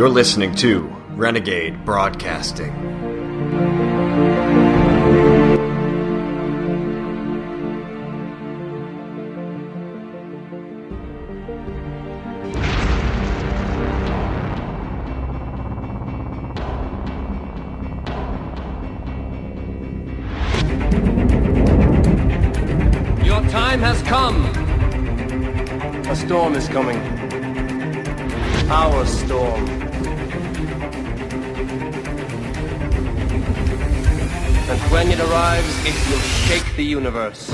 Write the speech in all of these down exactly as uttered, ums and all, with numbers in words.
You're listening to Renegade Broadcasting. Your time has come. A storm is coming. Our storm. And when it arrives, it will shake the universe.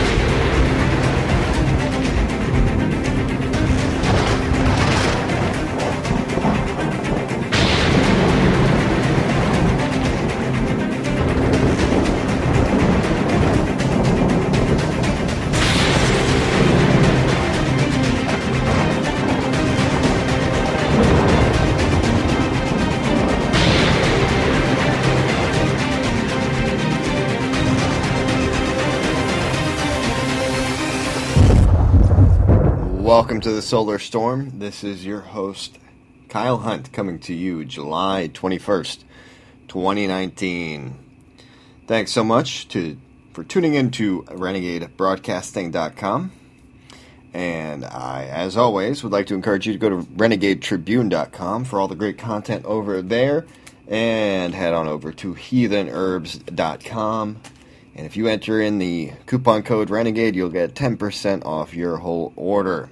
Welcome to the Solar Storm. This is your host, Kyle Hunt, coming to you July twenty-first, twenty nineteen. Thanks so much to for tuning in to renegade broadcasting dot com. And I, as always, would like to encourage you to go to renegade tribune dot com for all the great content over there. And head on over to heathen herbs dot com. And if you enter in the coupon code Renegade, you'll get ten percent off your whole order.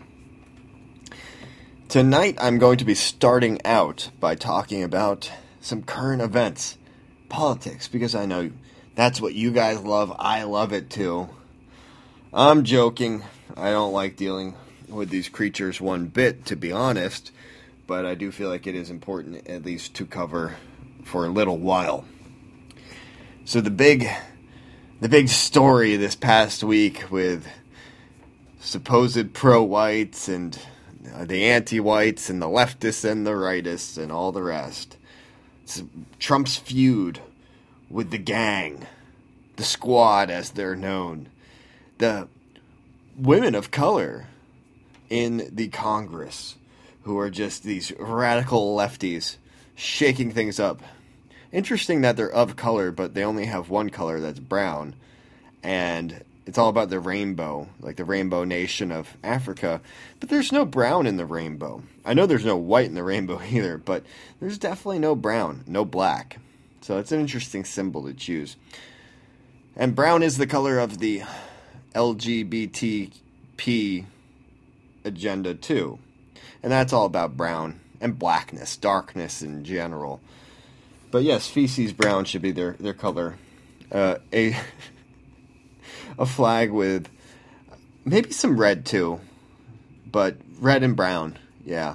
Tonight, I'm going to be starting out by talking about some current events, politics, because I know that's what you guys love. I love it too. I'm joking. I don't like dealing with these creatures one bit, to be honest, but I do feel like it is important at least to cover for a little while. So the big, the big story this past week with supposed pro-whites and the anti-whites and the leftists and the rightists and all the rest. It's Trump's feud with the gang, the squad as they're known, the women of color in the Congress who are just these radical lefties shaking things up. Interesting that they're of color, but they only have one color that's brown, and it's all about the rainbow, like the rainbow nation of Africa. But there's no brown in the rainbow. I know there's no white in the rainbow either, but there's definitely no brown, no black. So it's an interesting symbol to choose. And brown is the color of the L G B T P agenda too. And that's all about brown and blackness, darkness in general. But yes, feces brown should be their, their color. Uh, a... A flag with maybe some red too, but red and brown, yeah.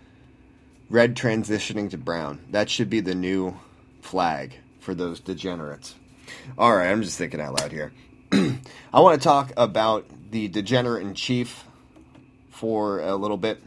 Red transitioning to brown. That should be the new flag for those degenerates. Alright, I'm just thinking out loud here. I want to talk about the degenerate in chief for a little bit.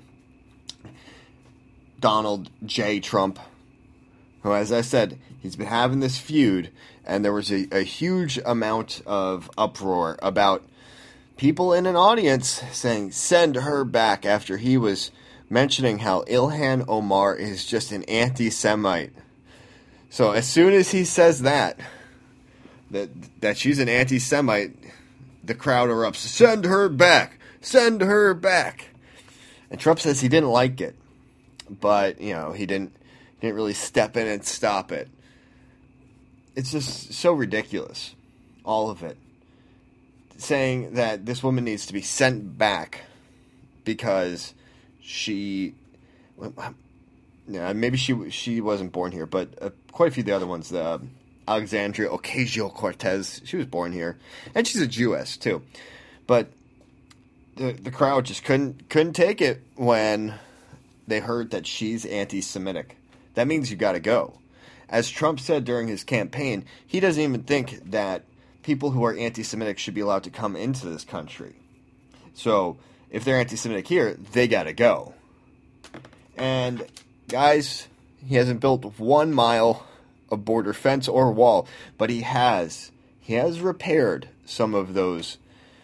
Donald J. Trump, who, as I said, he's been having this feud, and there was a, a huge amount of uproar about people in an audience saying, send her back, after he was mentioning how Ilhan Omar is just an anti-Semite. So as soon as he says that, that, that she's an anti-Semite, the crowd erupts, send her back, send her back. And Trump says he didn't like it, but, you know, he didn't, didn't really step in and stop it. It's just so ridiculous, all of it. Saying that this woman needs to be sent back because she, yeah, maybe she she wasn't born here, but uh, quite a few of the other ones, the uh, Alexandria Ocasio-Cortez, she was born here, and she's a Jewess too. But the the crowd just couldn't couldn't take it when they heard that she's anti-Semitic. That means you got to go. As Trump said during his campaign, he doesn't even think that people who are anti-Semitic should be allowed to come into this country. So if they're anti-Semitic here, they got to go. And guys, he hasn't built one mile of border fence or wall, but he has. He has repaired some of those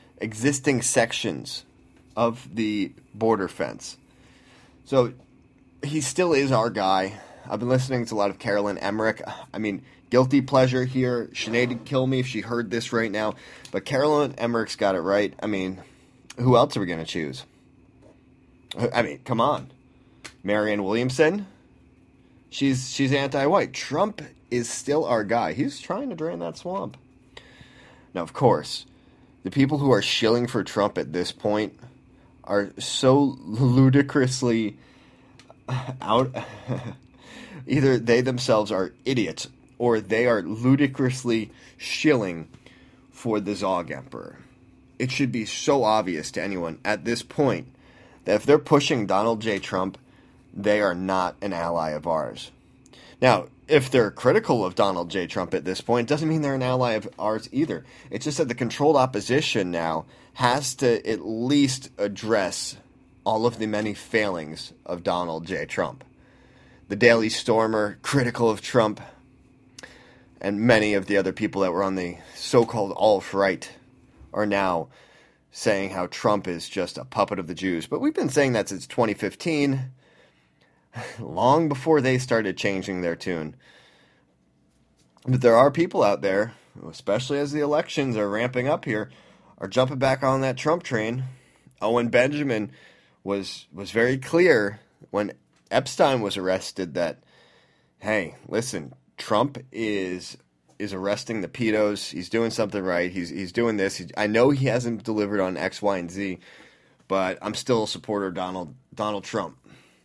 existing sections of the border fence. So he still is our guy. I've been listening to a lot of Carolyn Emmerich. I mean, guilty pleasure here. Sinead would kill me if she heard this right now. But Carolyn Emmerich's got it right. I mean, who else are we going to choose? I mean, come on. Marianne Williamson? She's she's anti-white. Trump is still our guy. He's trying to drain that swamp. Now, of course, the people who are shilling for Trump at this point are so ludicrously out. Either they themselves are idiots or they are ludicrously shilling for the Zog Emperor. It should be so obvious to anyone at this point that if they're pushing Donald J. Trump, they are not an ally of ours. Now, if they're critical of Donald J. Trump at this point, it doesn't mean they're an ally of ours either. It's just that the controlled opposition now has to at least address all of the many failings of Donald J. Trump. The Daily Stormer, critical of Trump, and many of the other people that were on the so-called alt-right are now saying how Trump is just a puppet of the Jews. But we've been saying that since twenty fifteen, long before they started changing their tune. But there are people out there, especially as the elections are ramping up here, are jumping back on that Trump train. Owen Benjamin was was very clear when Epstein was arrested that, hey, listen, Trump is is arresting the pedos. He's doing something right. He's he's doing this. He, I know he hasn't delivered on X, Y, and Z, but I'm still a supporter of Donald Donald Trump.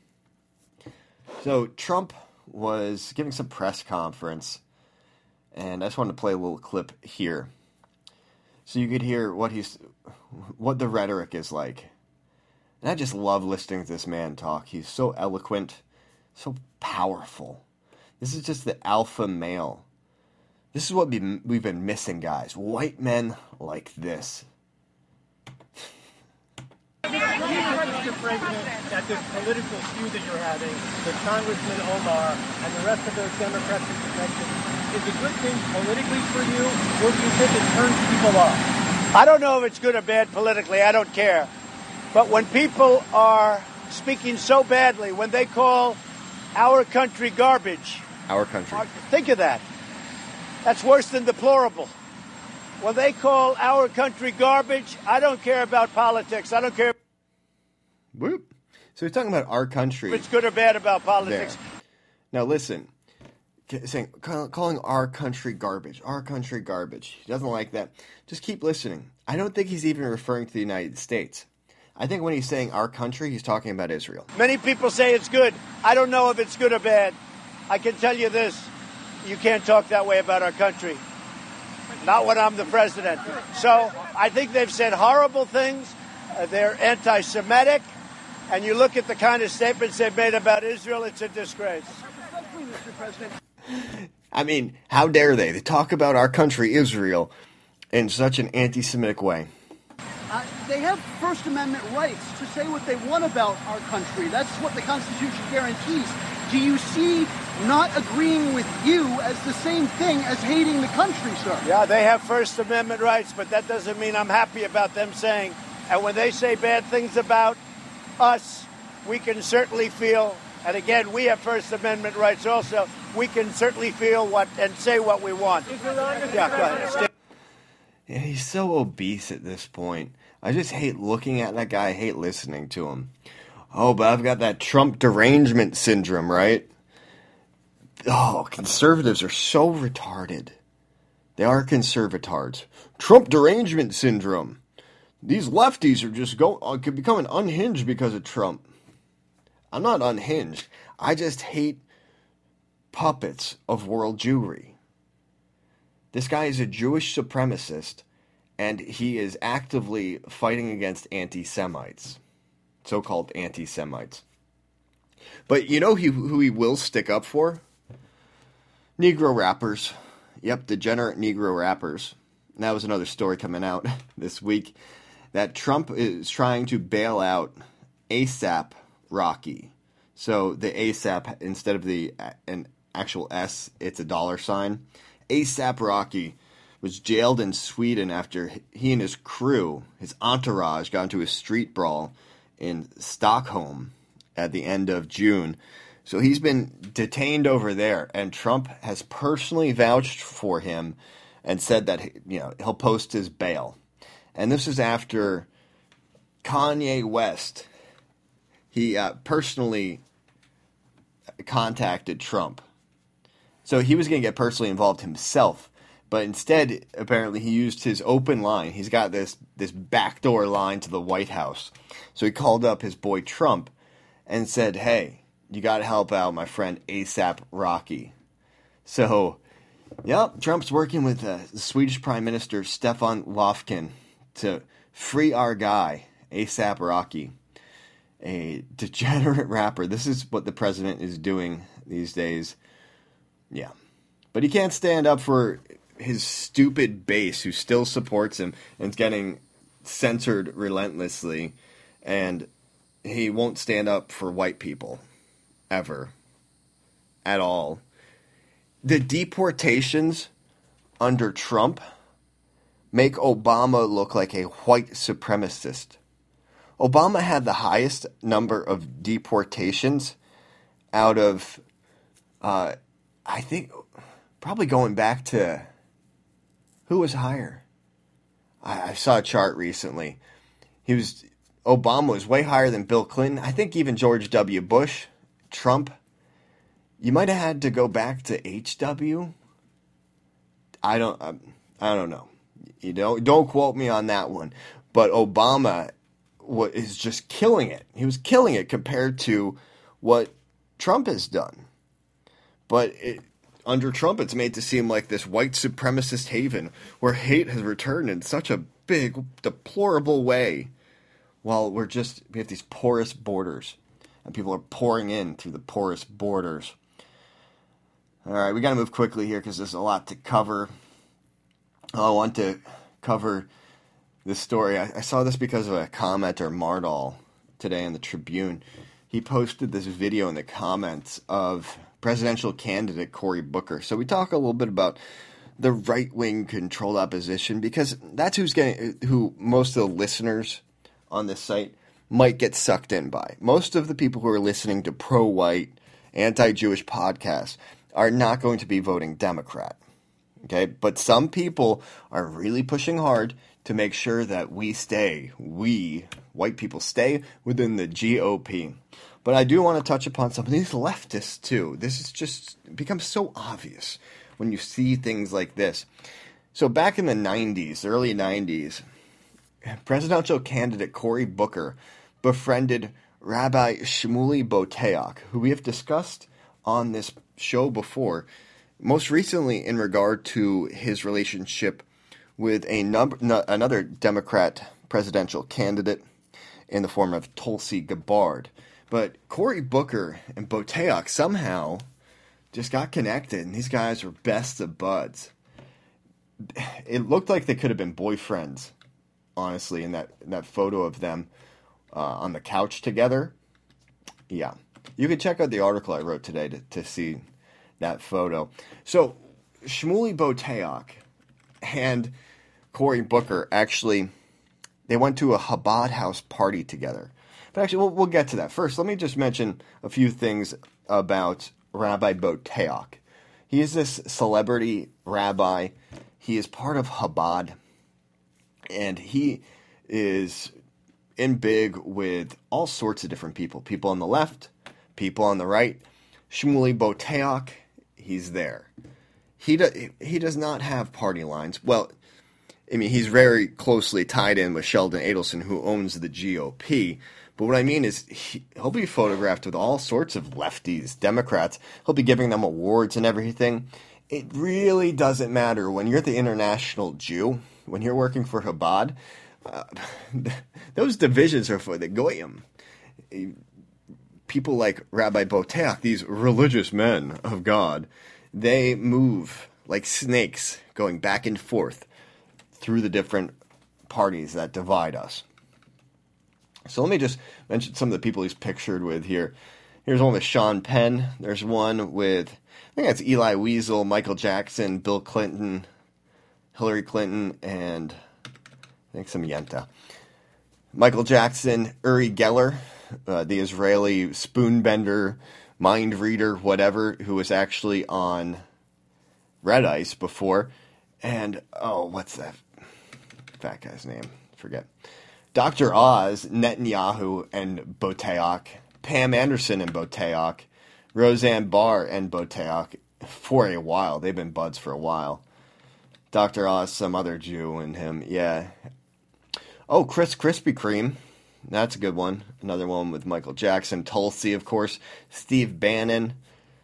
So Trump was giving some press conference, and I just wanted to play a little clip here, so you could hear what he's what the rhetoric is like. And I just love listening to this man talk. He's so eloquent, so powerful. This is just the alpha male. This is what we've been missing, guys. White men like this. Mister President, at this political feud that you're having with Congressman Omar and the rest of those Democrats that you mentioned, is it a good thing politically for you, or do you think it turns people off? I don't know if it's good or bad politically. I don't care. But when people are speaking so badly, when they call our country garbage. Our country. Think of that. That's worse than deplorable. When they call our country garbage, I don't care about politics. I don't care. Whoop. So he's talking about our country. If it's good or bad about politics. There. Now listen, saying calling our country garbage, our country garbage. He doesn't like that. Just keep listening. I don't think he's even referring to the United States. I think when he's saying our country, he's talking about Israel. Many people say it's good. I don't know if it's good or bad. I can tell you this. You can't talk that way about our country. Not when I'm the president. So I think they've said horrible things. Uh, they're anti-Semitic. And you look at the kind of statements they've made about Israel, it's a disgrace. I mean, how dare they? They talk about our country, Israel, in such an anti-Semitic way. Uh, they have First Amendment rights to say what they want about our country. That's what the Constitution guarantees. Do you see not agreeing with you as the same thing as hating the country, sir? Yeah, they have First Amendment rights, but that doesn't mean I'm happy about them saying. And when they say bad things about us, we can certainly feel, and again, we have First Amendment rights also, we can certainly feel what and say what we want. Yeah, go ahead. Yeah, he's so obese at this point. I just hate looking at that guy. I hate listening to him. Oh, but I've got that Trump derangement syndrome, right? Oh, conservatives are so retarded. They are conservatards. Trump derangement syndrome. These lefties are just go uh, could become unhinged because of Trump. I'm not unhinged. I just hate puppets of world Jewry. This guy is a Jewish supremacist, and he is actively fighting against anti-Semites, so-called anti-Semites. But you know who, who he will stick up for? Negro rappers. Yep, degenerate Negro rappers. And that was another story coming out this week, that Trump is trying to bail out ASAP Rocky. So the ASAP, instead of the an actual S, it's a dollar sign. ASAP Rocky was jailed in Sweden after he and his crew, his entourage, got into a street brawl in Stockholm at the end of June. So he's been detained over there, and Trump has personally vouched for him and said that, you know, he'll post his bail. And this is after Kanye West, he uh, personally contacted Trump. So he was going to get personally involved himself, but instead, apparently, he used his open line. He's got this, this backdoor line to the White House. So he called up his boy Trump and said, hey, you got to help out my friend ASAP Rocky. So, yep, Trump's working with uh, the Swedish Prime Minister Stefan Löfven to free our guy, ASAP Rocky, a degenerate rapper. This is what the president is doing these days. Yeah. But he can't stand up for his stupid base who still supports him and is getting censored relentlessly. And he won't stand up for white people. Ever. At all. The deportations under Trump make Obama look like a white supremacist. Obama had the highest number of deportations out of, uh, I think, probably going back to, who was higher? I, I saw a chart recently. He was, Obama was way higher than Bill Clinton. I think even George W. Bush, Trump, you might have had to go back to H W. I don't, I, I don't know. You don't, don't quote me on that one. But Obama what is just killing it. He was killing it compared to what Trump has done. But it, under Trump, it's made to seem like this white supremacist haven where hate has returned in such a big, deplorable way. While we're just, we have these porous borders. And people are pouring in through the porous borders. All right, we got to move quickly here because there's a lot to cover. I want to cover this story. I, I saw this because of a commenter, Mardal, today in the Tribune. He posted this video in the comments of presidential candidate Cory Booker. So we talk a little bit about the right-wing controlled opposition because that's who's getting, who most of the listeners on this site might get sucked in by. Most of the people who are listening to pro-white, anti-Jewish podcasts are not going to be voting Democrat. Okay, but some people are really pushing hard to make sure that we stay, we, white people, stay within the G O P. But I do want to touch upon some of these leftists, too. This is just it becomes so obvious when you see things like this. So back in the nineties, early nineties, presidential candidate Cory Booker befriended Rabbi Shmuley Boteach, who we have discussed on this show before, most recently in regard to his relationship with a number, no, another Democrat presidential candidate in the form of Tulsi Gabbard. But Cory Booker and Boteach somehow just got connected, and these guys were best of buds. It looked like they could have been boyfriends, honestly, in that in that photo of them uh, on the couch together. Yeah. You can check out the article I wrote today to, to see that photo. So, Shmuley Boteach and Cory Booker actually, they went to a Chabad house party together. But actually, we'll, we'll get to that. First, let me just mention a few things about Rabbi Boteach. He is this celebrity rabbi. He is part of Chabad. And he is in big with all sorts of different people. People on the left, people on the right. Shmuley Boteach, he's there. He, do, he does not have party lines. Well, I mean, he's very closely tied in with Sheldon Adelson, who owns the G O P. But what I mean is he, he'll be photographed with all sorts of lefties, Democrats. He'll be giving them awards and everything. It really doesn't matter. When you're the international Jew, when you're working for Chabad, uh, those divisions are for the Goyim. People like Rabbi Boteach, these religious men of God, they move like snakes going back and forth through the different parties that divide us. So let me just mention some of the people he's pictured with here. Here's one with Sean Penn. There's one with, I think that's Eli Wiesel, Michael Jackson, Bill Clinton, Hillary Clinton, and I think some Yenta. Michael Jackson, Uri Geller, uh, the Israeli spoonbender, mind reader, whatever, who was actually on Red Ice before. And, oh, what's that fat guy's name? Forget. Doctor Oz, Netanyahu, and Boteach, Pam Anderson and Boteach, Roseanne Barr and Boteach for a while. They've been buds for a while. Doctor Oz, some other Jew, and him, yeah. Oh, Chris Krispy Kreme. That's a good one. Another one with Michael Jackson. Tulsi, of course. Steve Bannon.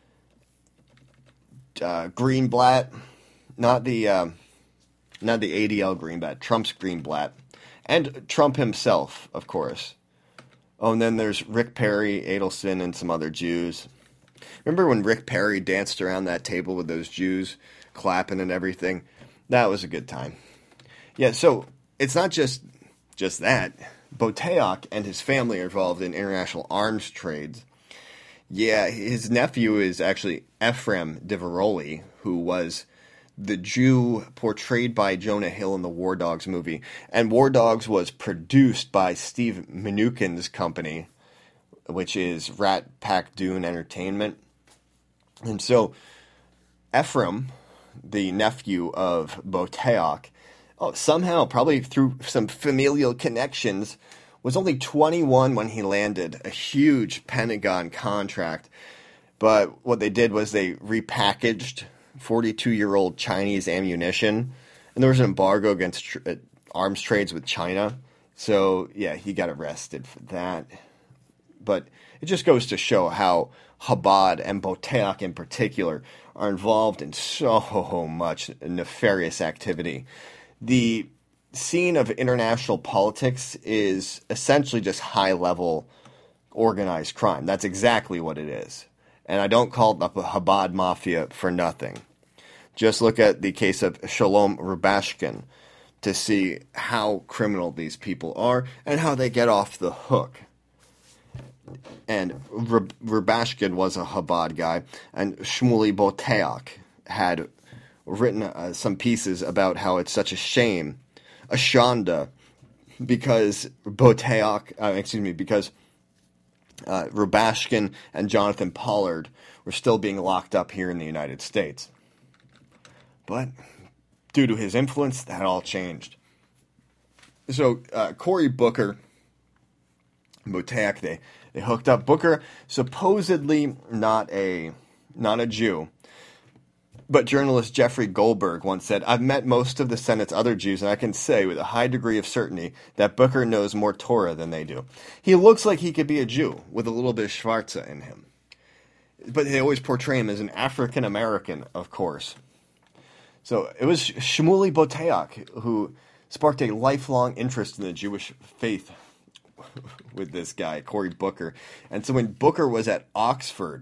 Uh, Greenblatt. Not the, uh, not the A D L Greenblatt. Trump's Greenblatt. And Trump himself, of course. Oh, and then there's Rick Perry, Adelson, and some other Jews. Remember when Rick Perry danced around that table with those Jews, clapping and everything? That was a good time. Yeah, so it's not just just that. Boteach and his family are involved in international arms trades. Yeah, his nephew is actually Ephraim Diveroli, who was the Jew portrayed by Jonah Hill in the War Dogs movie. And War Dogs was produced by Steve Mnuchin's company, which is Rat Pack Dune Entertainment. And so Ephraim, the nephew of Boteach, oh, somehow, probably through some familial connections, was only twenty-one when he landed a huge Pentagon contract. But what they did was they repackaged forty-two-year-old Chinese ammunition, and there was an embargo against tr- uh, arms trades with China. So, yeah, he got arrested for that. But it just goes to show how Chabad and Boteach in particular are involved in so much nefarious activity. The scene of international politics is essentially just high-level organized crime. That's exactly what it is. And I don't call it the Chabad Mafia for nothing. Just look at the case of Shalom Rubashkin to see how criminal these people are and how they get off the hook. And Rubashkin was a Chabad guy, and Shmuley Boteach had written uh, some pieces about how it's such a shame, a shanda, because Boteach, uh, excuse me, because uh, Rubashkin and Jonathan Pollard were still being locked up here in the United States. But due to his influence, that all changed. So uh, Cory Booker, Boteach, they they hooked up. Booker, supposedly not a not a Jew, but journalist Jeffrey Goldberg once said, "I've met most of the Senate's other Jews, and I can say with a high degree of certainty that Booker knows more Torah than they do. He looks like he could be a Jew with a little bit of Schwarza in him." But they always portray him as an African American, of course. So it was Shmuley Boteach who sparked a lifelong interest in the Jewish faith with this guy, Cory Booker. And so when Booker was at Oxford,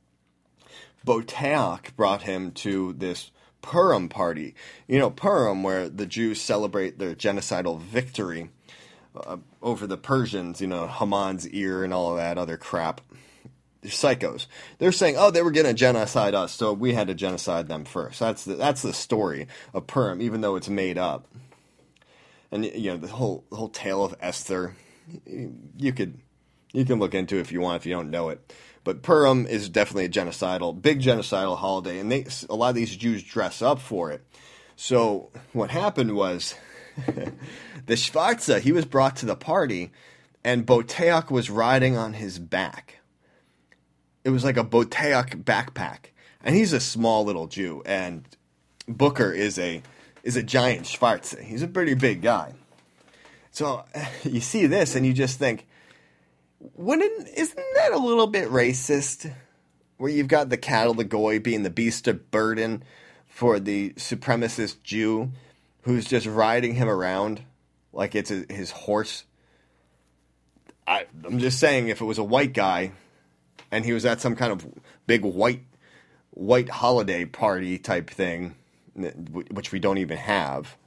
Boteach brought him to this Purim party. You know, Purim, where the Jews celebrate their genocidal victory uh, over the Persians, you know, Haman's ear and all of that other crap. They're psychos. They're saying, oh, they were going to genocide us, so we had to genocide them first. That's the, that's the story of Purim, even though it's made up. And, you know, the whole the whole tale of Esther, you could you can look into it if you want, if you don't know it. But Purim is definitely a genocidal, big genocidal holiday, and they a lot of these Jews dress up for it. So what happened was, the Schwarza, he was brought to the party, and Boteach was riding on his back. It was like a Boteach backpack, and he's a small little Jew, and Booker is a is a giant Schwarze. He's a pretty big guy. So you see this, and you just think, wouldn't isn't that a little bit racist? Where you've got the cattle, the goy, being the beast of burden for the supremacist Jew, who's just riding him around like it's a, his horse. I, I'm just saying, if it was a white guy, and he was at some kind of big white white holiday party type thing, which we don't even have,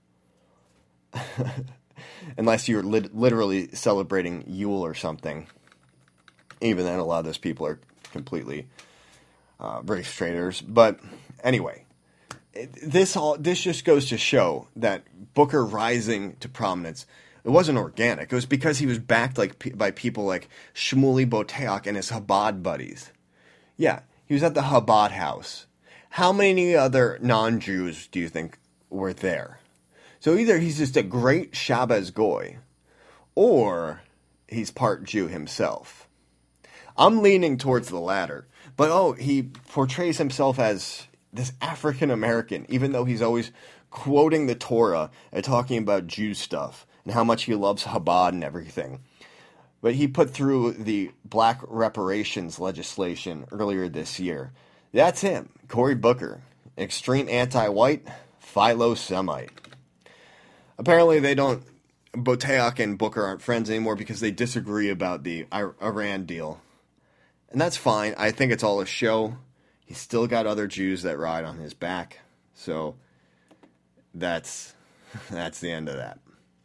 unless you're lit- literally celebrating Yule or something. Even then, a lot of those people are completely uh, race traitors. But anyway, it, this all this just goes to show that Booker rising to prominence It wasn't organic. It was because he was backed like by people like Shmuley Boteach and his Chabad buddies. Yeah, he was at the Chabad house. How many other non-Jews do you think were there? So either he's just a great Shabbos goy, or he's part Jew himself. I'm leaning towards the latter. But oh, he portrays himself as this African American, even though he's always quoting the Torah and talking about Jew stuff and how much he loves Chabad and everything. But he put through the black reparations legislation earlier this year. That's him, Cory Booker, extreme anti-white, philo-Semite. Apparently they don't, Boteach and Booker aren't friends anymore because they disagree about the Iran deal. And that's fine. I think it's all a show. He's still got other Jews that ride on his back. So that's that's the end of that.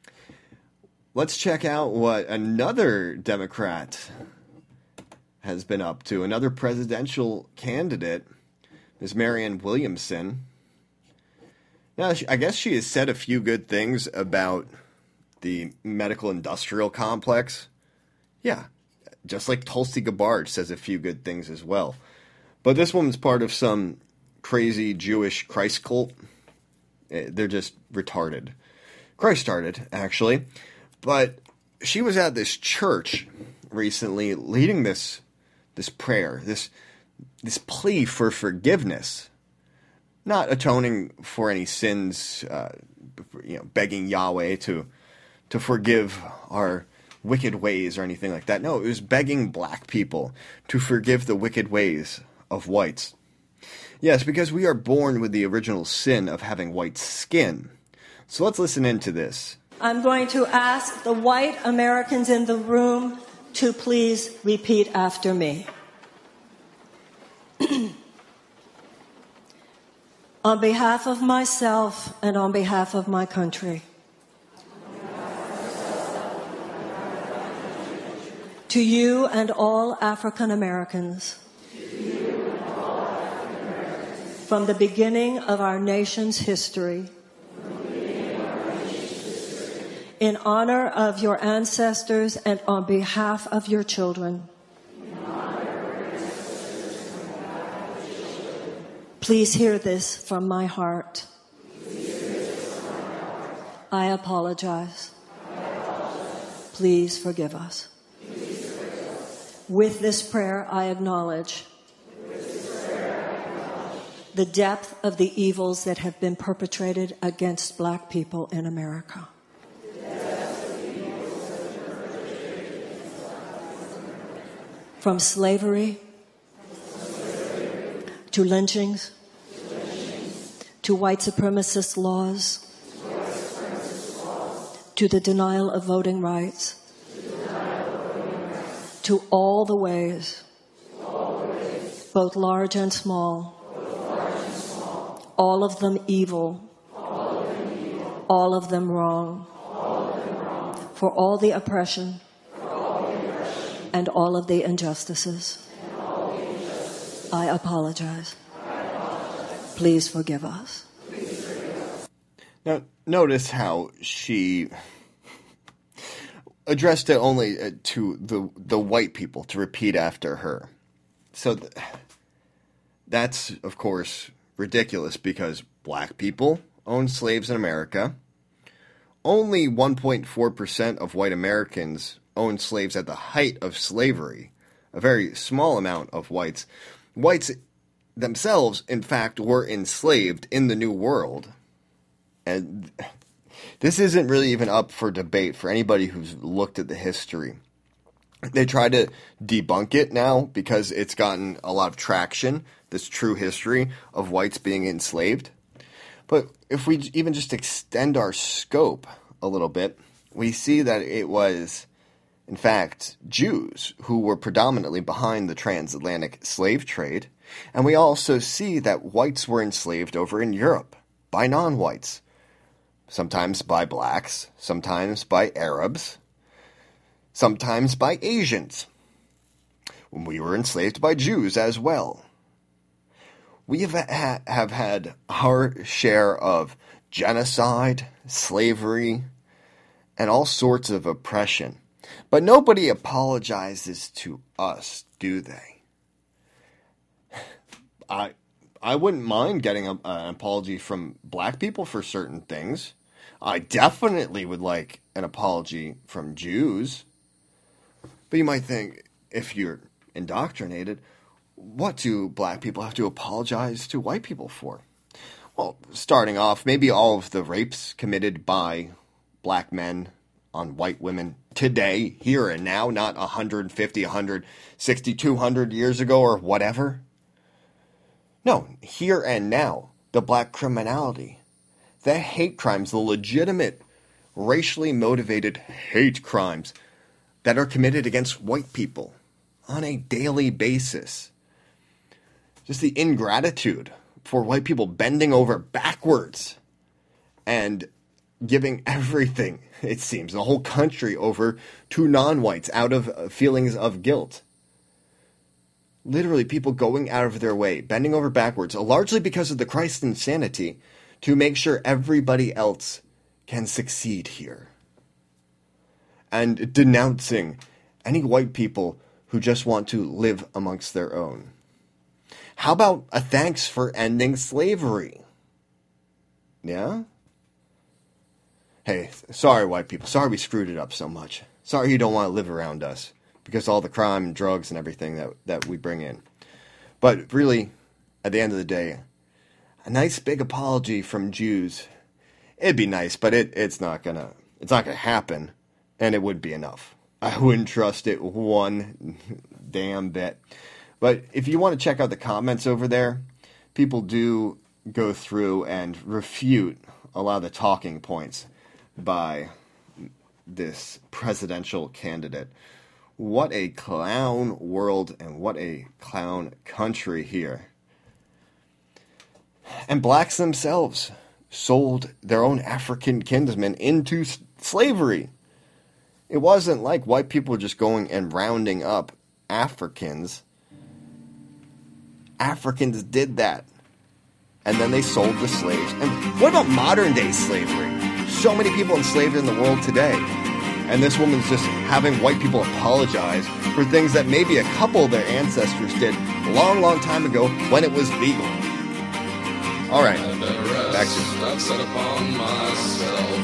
Let's check out what another Democrat has been up to. Another presidential candidate, Miz Marianne Williamson. Now, I guess she has said a few good things about the medical industrial complex. Yeah, just like Tulsi Gabbard says a few good things as well. But this woman's part of some crazy Jewish Christ cult. They're just retarded. Christ started, actually. But she was at this church recently leading this this prayer, this this plea for forgiveness. Not atoning for any sins, uh, you know, begging Yahweh to to forgive our wicked ways or anything like that. No, it was begging black people to forgive the wicked ways of whites. Yes, because we are born with the original sin of having white skin. So let's listen into this. I'm going to ask the white Americans in the room to please repeat after me. On behalf of myself and on behalf of my country, to you and all African Americans, from the beginning of our nation's history, in honor of your ancestors and on behalf of your children, please hear this from my heart. I apologize. Please forgive us. With this prayer, I acknowledge the depth of the evils that have been perpetrated against black people in America. From slavery to lynchings to white supremacist laws to the denial of voting rights to all the ways, both large and small, all of them evil, all of them wrong, for all the oppression and all of the injustices. I apologize. Please forgive us. Now, notice how she addressed it only to the the white people to repeat after her. So th- that's, of course, ridiculous because black people own slaves in America. Only one point four percent of white Americans owned slaves at the height of slavery. A very small amount of whites. Whites themselves, in fact, were enslaved in the New World. And this isn't really even up for debate for anybody who's looked at the history. They try to debunk it now because it's gotten a lot of traction, this true history of whites being enslaved. But if we even just extend our scope a little bit, we see that it was, in fact, Jews who were predominantly behind the transatlantic slave trade. And we also see that whites were enslaved over in Europe by non-whites. Sometimes by blacks, sometimes by Arabs, sometimes by Asians. We were enslaved by Jews as well. We have, ha- have had our share of genocide, slavery, and all sorts of oppression. But nobody apologizes to us, do they? I I wouldn't mind getting a, an apology from black people for certain things. I definitely would like an apology from Jews. But you might think, if you're indoctrinated, what do black people have to apologize to white people for? Well, starting off, maybe all of the rapes committed by black men on white women today, here and now, not one hundred fifty, one hundred sixty, two hundred years ago or whatever. No, here and now, the black criminality, the hate crimes, the legitimate, racially motivated hate crimes that are committed against white people on a daily basis. Just the ingratitude for white people bending over backwards and giving everything, it seems, the whole country over to non-whites out of feelings of guilt. Literally people going out of their way, bending over backwards, largely because of the Christ insanity, to make sure everybody else can succeed here. And denouncing any white people who just want to live amongst their own. How about a thanks for ending slavery? Yeah? Hey, sorry white people. Sorry we screwed it up so much. Sorry you don't want to live around us because of all the crime and drugs and everything that, that we bring in. But really, at the end of the day, a nice big apology from Jews, it'd be nice, but it, it's not gonna it's not gonna happen, and it would be enough. I wouldn't trust it one damn bit. But if you want to check out the comments over there, people do go through and refute a lot of the talking points by this presidential candidate. What a clown world and what a clown country here. And blacks themselves sold their own African kinsmen into s- slavery. It wasn't like white people were just going and rounding up Africans. Africans did that. And then they sold the slaves. And what about modern day slavery? So many people enslaved in the world today. And this woman's just having white people apologize for things that maybe a couple of their ancestors did a long, long time ago when it was legal. All right, back to it. I've set upon myself.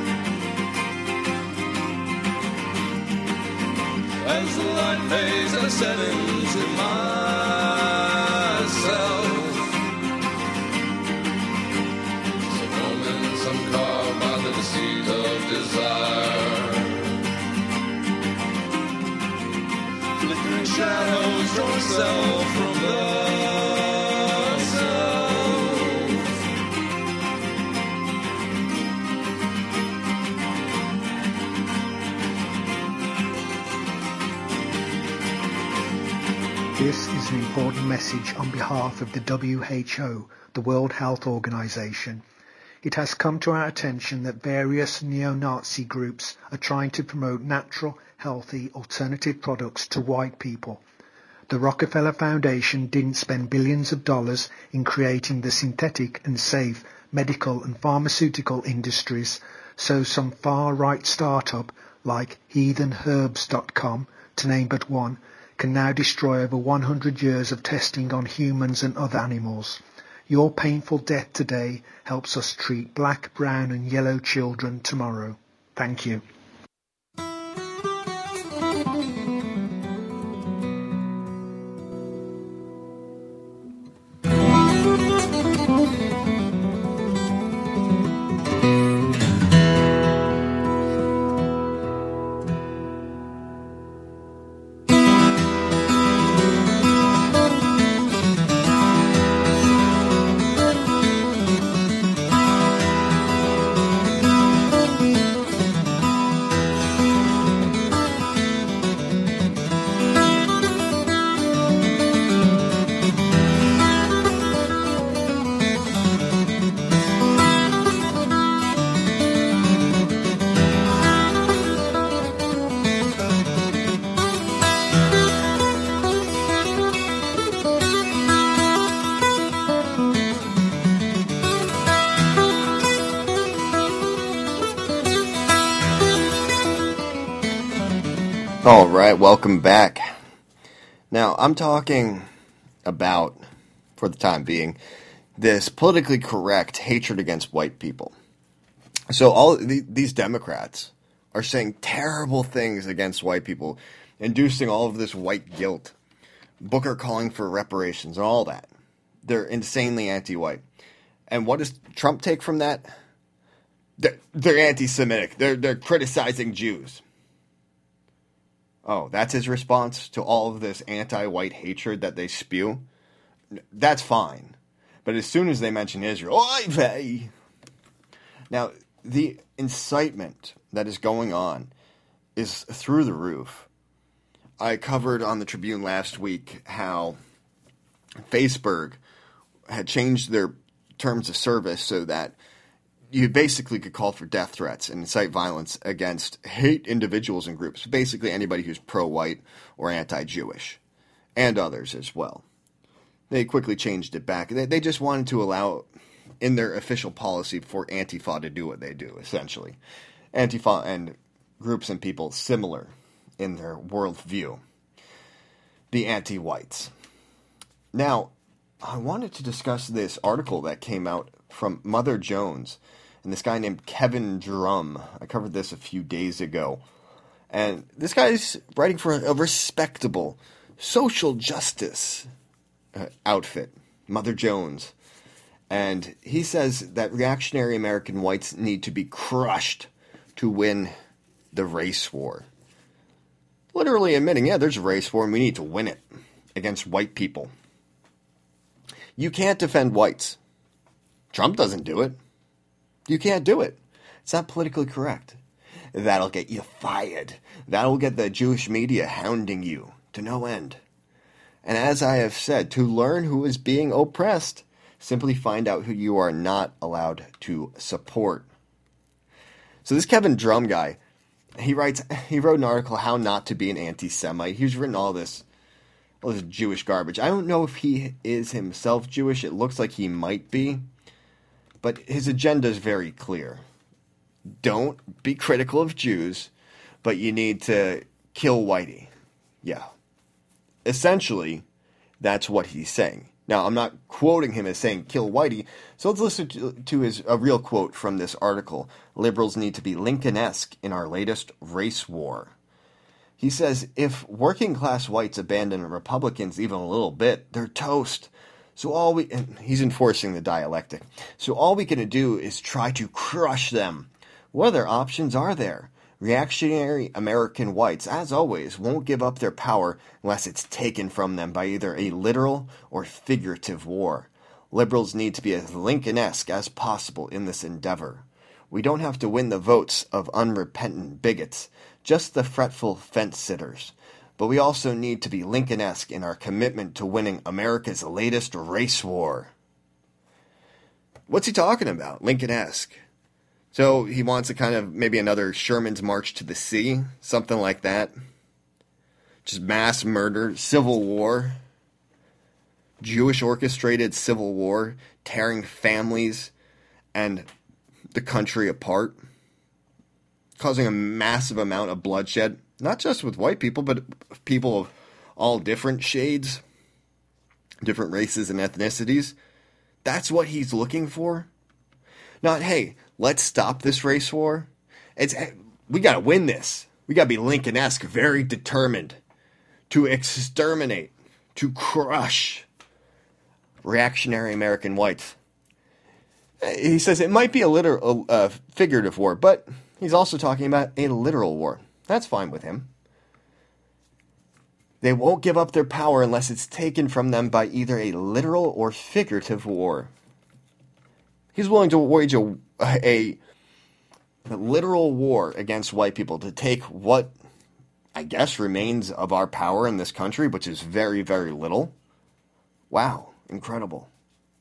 As the light fades, I set into myself. Some moments I'm carved by the deceit of desire. Flickering shadows draw self from the self. This is an important message on behalf of the W H O, the World Health Organization. It has come to our attention that various neo-Nazi groups are trying to promote natural, healthy, alternative products to white people. The Rockefeller Foundation didn't spend billions of dollars in creating the synthetic and safe medical and pharmaceutical industries, so some far-right startup like heathen herbs dot com, to name but one, can now destroy over one hundred years of testing on humans and other animals. Your painful death today helps us treat black, brown and yellow children tomorrow. Thank you. All right, welcome back. Now, I'm talking about, for the time being, this politically correct hatred against white people. So all the, these Democrats are saying terrible things against white people, inducing all of this white guilt. Booker calling for reparations and all that. They're insanely anti-white. And what does Trump take from that? They're, they're anti-Semitic. They're, they're criticizing Jews. Oh, that's his response to all of this anti-white hatred that they spew? That's fine. But as soon as they mention Israel, oy vey! Now, the incitement that is going on is through the roof. I covered on the Tribune last week how Facebook had changed their terms of service so that you basically could call for death threats and incite violence against hate individuals and groups, basically anybody who's pro-white or anti-Jewish, and others as well. They quickly changed it back. They, they just wanted to allow, in their official policy, for Antifa to do what they do, essentially. Antifa and groups and people similar in their worldview. The anti-whites. Now, I wanted to discuss this article that came out from Mother Jones and this guy named Kevin Drum. I covered this a few days ago. And this guy's writing for a respectable social justice uh, outfit, Mother Jones. And he says that reactionary American whites need to be crushed to win the race war. Literally admitting, yeah, there's a race war and we need to win it against white people. You can't defend whites. Trump doesn't do it. You can't do it. It's not politically correct. That'll get you fired. That'll get the Jewish media hounding you to no end. And as I have said, to learn who is being oppressed, simply find out who you are not allowed to support. So this Kevin Drum guy, he writes, he wrote an article, How Not to Be an Anti-Semite. He's written all this, all this Jewish garbage. I don't know if he is himself Jewish. It looks like he might be. But his agenda is very clear. Don't be critical of Jews, but you need to kill Whitey. Yeah. Essentially, that's what he's saying. Now, I'm not quoting him as saying kill Whitey, so let's listen to, to his a real quote from this article. Liberals need to be Lincoln-esque in our latest race war. He says, if working-class whites abandon Republicans even a little bit, they're toast. So all we, and he's enforcing the dialectic, so all we can do is try to crush them. What other options are there? Reactionary American whites, as always, won't give up their power unless it's taken from them by either a literal or figurative war. Liberals need to be as Lincoln-esque as possible in this endeavor. We don't have to win the votes of unrepentant bigots, just the fretful fence-sitters. But we also need to be Lincoln-esque in our commitment to winning America's latest race war. What's he talking about? Lincoln-esque. So he wants a kind of, maybe another Sherman's March to the Sea, something like that. Just mass murder, civil war, Jewish orchestrated civil war, tearing families and the country apart, causing a massive amount of bloodshed. Not just with white people, but people of all different shades, different races and ethnicities. That's what he's looking for. Not, hey, let's stop this race war. It's we got to win this. We got to be Lincoln-esque, very determined to exterminate, to crush reactionary American whites. He says it might be a literal, uh, figurative war, but he's also talking about a literal war. That's fine with him. They won't give up their power unless it's taken from them by either a literal or figurative war. He's willing to wage a, a, a literal war against white people to take what, I guess, remains of our power in this country, which is very, very little. Wow, incredible.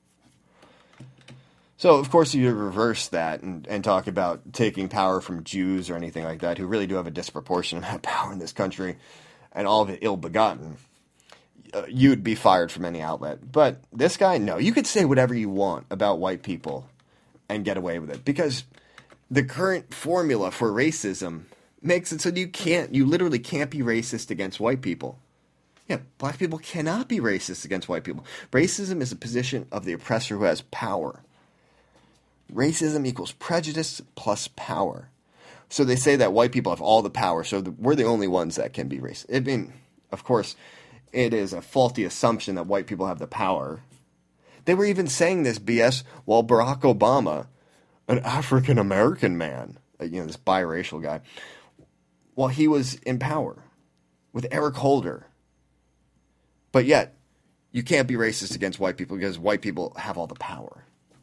So, of course, you reverse that and, and talk about taking power from Jews or anything like that, who really do have a disproportionate amount of power in this country, and all of it ill-begotten. Uh, you'd be fired from any outlet. But this guy, no. You could say whatever you want about white people and get away with it. Because the current formula for racism makes it so you can't, you literally can't be racist against white people. Yeah, black people cannot be racist against white people. Racism is a position of the oppressor who has power. Racism equals prejudice plus power. So they say that white people have all the power, so the, we're the only ones that can be racist. I mean, of course, it is a faulty assumption that white people have the power. They were even saying this B S while Barack Obama, an African-American man, you know, this biracial guy, while he was in power with Eric Holder. But yet, you can't be racist against white people because white people have all the power.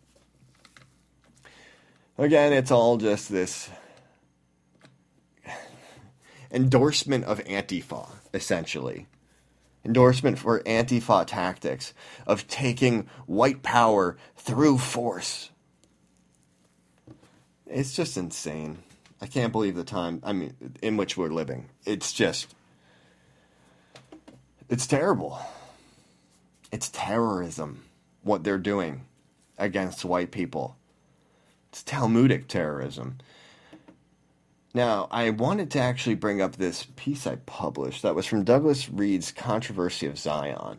Again, it's all just this endorsement of Antifa, essentially. Endorsement for Antifa tactics of taking white power through force. It's just insane. I can't believe the time, I mean, in which we're living. It's just, it's terrible. It's terrorism, what they're doing against white people. It's Talmudic terrorism. Now, I wanted to actually bring up this piece I published that was from Douglas Reed's Controversy of Zion.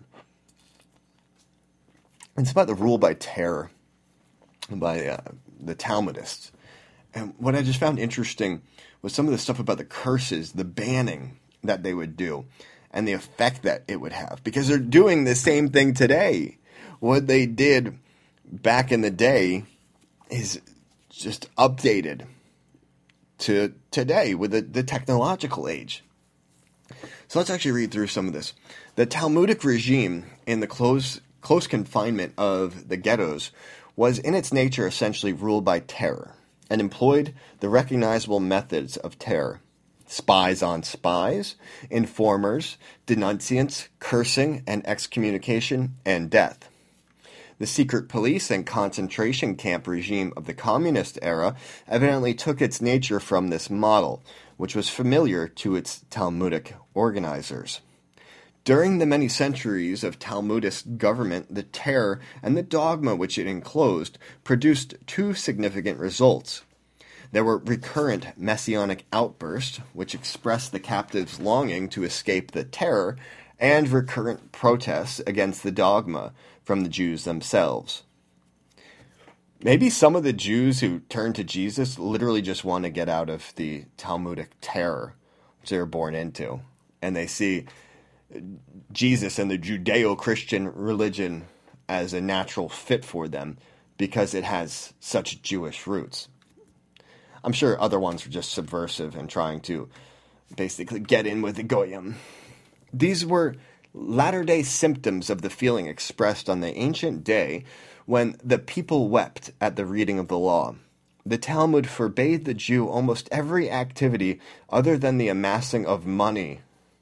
It's about the rule by terror by uh, the Talmudists. And what I just found interesting was some of the stuff about the curses, the banning that they would do, and the effect that it would have. Because they're doing the same thing today. What they did back in the day is just updated to today with the, the technological age. So let's actually read through some of this. The Talmudic regime in the close, close confinement of the ghettos was in its nature essentially ruled by terror and employed the recognizable methods of terror. Spies on spies, informers, denunciants, cursing and excommunication, and death. The secret police and concentration camp regime of the communist era evidently took its nature from this model, which was familiar to its Talmudic organizers. During the many centuries of Talmudist government, the terror and the dogma which it enclosed produced two significant results. There were recurrent messianic outbursts, which expressed the captives' longing to escape the terror, and recurrent protests against the dogma from the Jews themselves. Maybe some of the Jews who turned to Jesus literally just want to get out of the Talmudic terror which they were born into, and they see Jesus and the Judeo-Christian religion as a natural fit for them because it has such Jewish roots. I'm sure other ones were just subversive and trying to basically get in with the Goyim. These were latter-day symptoms of the feeling expressed on the ancient day when the people wept at the reading of the law. The Talmud forbade the Jew almost every activity other than the amassing of money.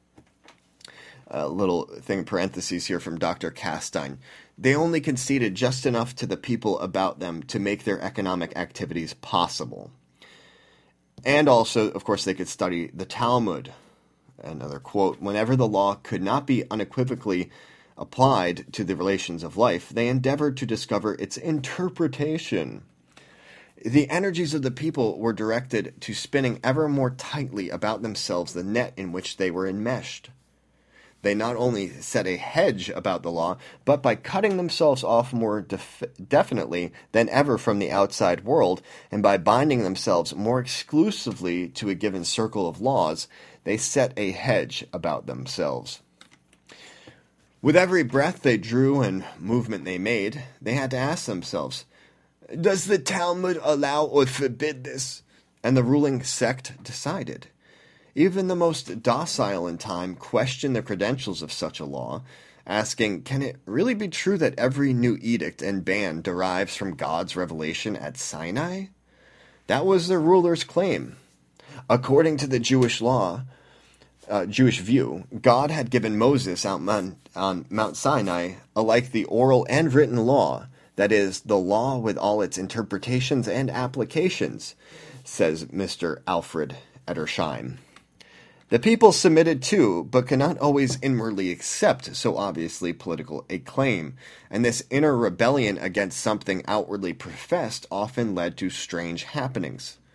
A little thing in parentheses here from Doctor Castine. They only conceded just enough to the people about them to make their economic activities possible. And also, of course, they could study the Talmud. Another quote, whenever the law could not be unequivocally applied to the relations of life, they endeavored to discover its interpretation. The energies of the people were directed to spinning ever more tightly about themselves the net in which they were enmeshed. They not only set a hedge about the law, but by cutting themselves off more def- definitely than ever from the outside world, and by binding themselves more exclusively to a given circle of laws, they set a hedge about themselves. With every breath they drew and movement they made, they had to ask themselves, does the Talmud allow or forbid this? And the ruling sect decided. Even the most docile in time questioned the credentials of such a law, asking, can it really be true that every new edict and ban derives from God's revelation at Sinai? That was the ruler's claim. According to the Jewish law, uh, Jewish view, God had given Moses out on, on Mount Sinai alike the oral and written law, that is, the law with all its interpretations and applications, says Mister Alfred Edersheim. The people submitted to, but could not always inwardly accept so obviously political a claim, and this inner rebellion against something outwardly professed often led to strange happenings.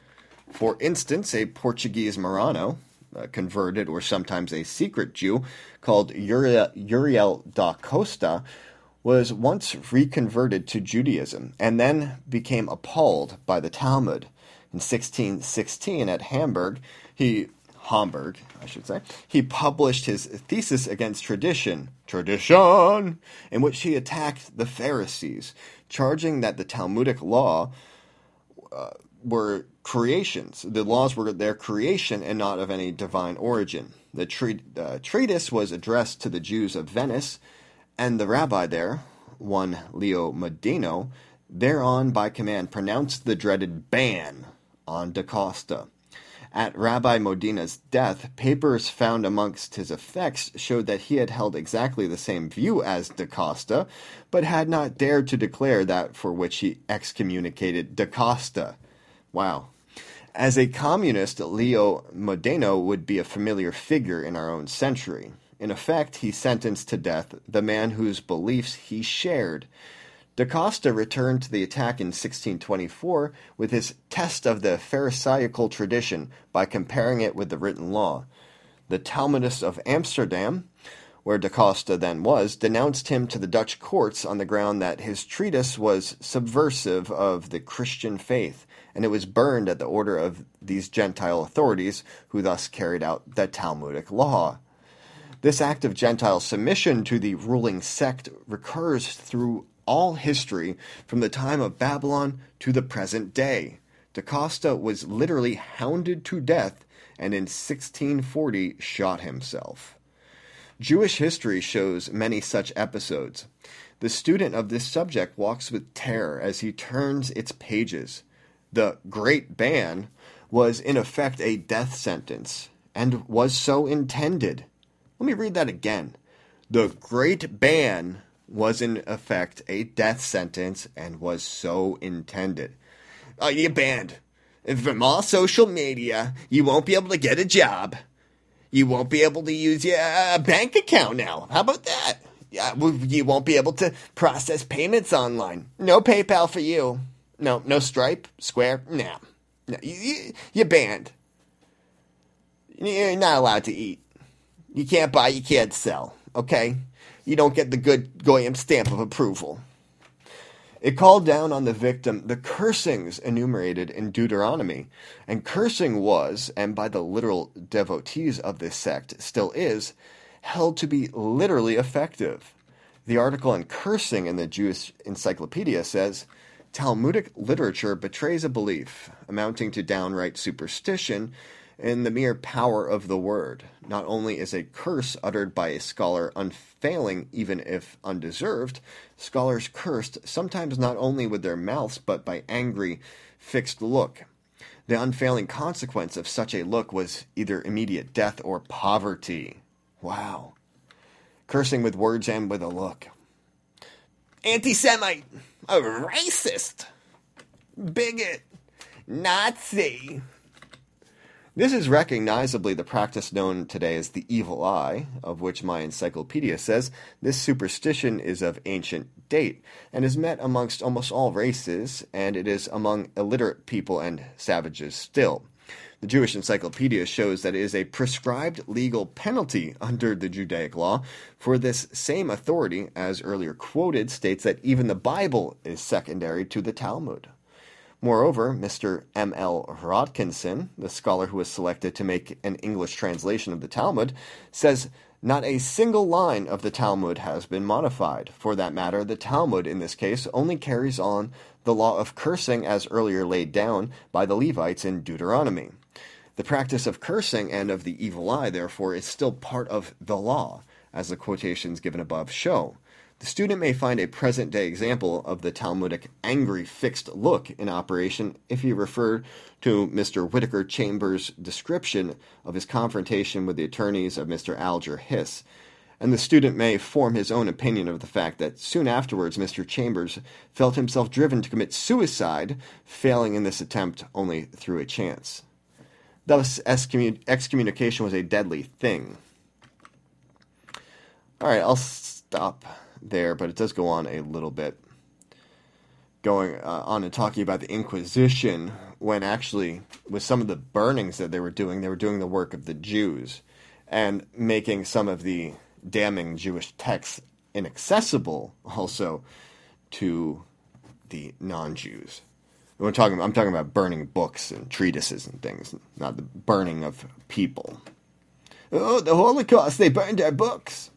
For instance, a Portuguese Marrano, a converted or sometimes a secret Jew, called Uriel, Uriel da Costa, was once reconverted to Judaism and then became appalled by the Talmud. In sixteen sixteen at Hamburg, he Hamburg, I should say, he published his thesis against tradition, tradition, in which he attacked the Pharisees, charging that the Talmudic law uh, were creations. The laws were their creation and not of any divine origin. The tre- uh, treatise was addressed to the Jews of Venice, and the rabbi there, one Leo Modeno, thereon by command pronounced the dreaded ban on Da Costa. At Rabbi Modena's death, papers found amongst his effects showed that he had held exactly the same view as Da Costa, but had not dared to declare that for which he excommunicated Da Costa. Wow. As a communist, Leo Modeno would be a familiar figure in our own century. In effect, he sentenced to death the man whose beliefs he shared. Da Costa returned to the attack in sixteen twenty-four with his test of the Pharisaical tradition by comparing it with the written law. The Talmudists of Amsterdam, where Da Costa then was, denounced him to the Dutch courts on the ground that his treatise was subversive of the Christian faith, and it was burned at the order of these Gentile authorities, who thus carried out the Talmudic law. This act of Gentile submission to the ruling sect recurs through all history from the time of Babylon to the present day. Da Costa was literally hounded to death and in sixteen forty shot himself. Jewish history shows many such episodes. The student of this subject walks with terror as he turns its pages. The Great Ban was in effect a death sentence, and was so intended. Let me read that again. The Great Ban was in effect a death sentence and was so intended. Oh, you're banned. From all social media, you won't be able to get a job. You won't be able to use your uh, bank account now. How about that? Yeah, you won't be able to process payments online. No PayPal for you. No, no Stripe, Square, no. no you, you, you're banned. You're not allowed to eat. You can't buy, you can't sell, okay? You don't get the good goyim stamp of approval. It called down on the victim the cursings enumerated in Deuteronomy, and cursing was, and by the literal devotees of this sect still is, held to be literally effective. The article on cursing in the Jewish Encyclopedia says, Talmudic literature betrays a belief, amounting to downright superstition, in the mere power of the word. Not only is a curse uttered by a scholar unfailing, even if undeserved, scholars cursed sometimes not only with their mouths, but by angry, fixed look. The unfailing consequence of such a look was either immediate death or poverty. Wow. Cursing with words and with a look. Anti-Semite, a racist, bigot, Nazi. This is recognizably the practice known today as the evil eye, of which my encyclopedia says this superstition is of ancient date, and is met amongst almost all races, and it is among illiterate people and savages still. The Jewish Encyclopedia shows that it is a prescribed legal penalty under the Judaic law, for this same authority, as earlier quoted, states that even the Bible is secondary to the Talmud. Moreover, Mister M L Rodkinson, the scholar who was selected to make an English translation of the Talmud, says not a single line of the Talmud has been modified. For that matter, the Talmud, in this case, only carries on the law of cursing as earlier laid down by the Levites in Deuteronomy. The practice of cursing and of the evil eye, therefore, is still part of the law, as the quotations given above show. The student may find a present-day example of the Talmudic angry fixed look in operation if he refer to Mister Whittaker Chambers' description of his confrontation with the attorneys of Mister Alger Hiss, and the student may form his own opinion of the fact that soon afterwards Mister Chambers felt himself driven to commit suicide, failing in this attempt only through a chance. Thus, excommun- excommunication was a deadly thing. All right, I'll stop there, but it does go on a little bit. going uh, on and talking about the Inquisition, when actually with some of the burnings that they were doing, they were doing the work of the Jews and making some of the damning Jewish texts inaccessible also to the non-Jews. We're talking, I'm talking about burning books and treatises and things, not the burning of people. Oh, the Holocaust, they burned our books.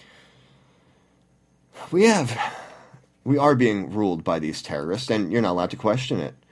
We have, we are being ruled by these terrorists, and you're not allowed to question it.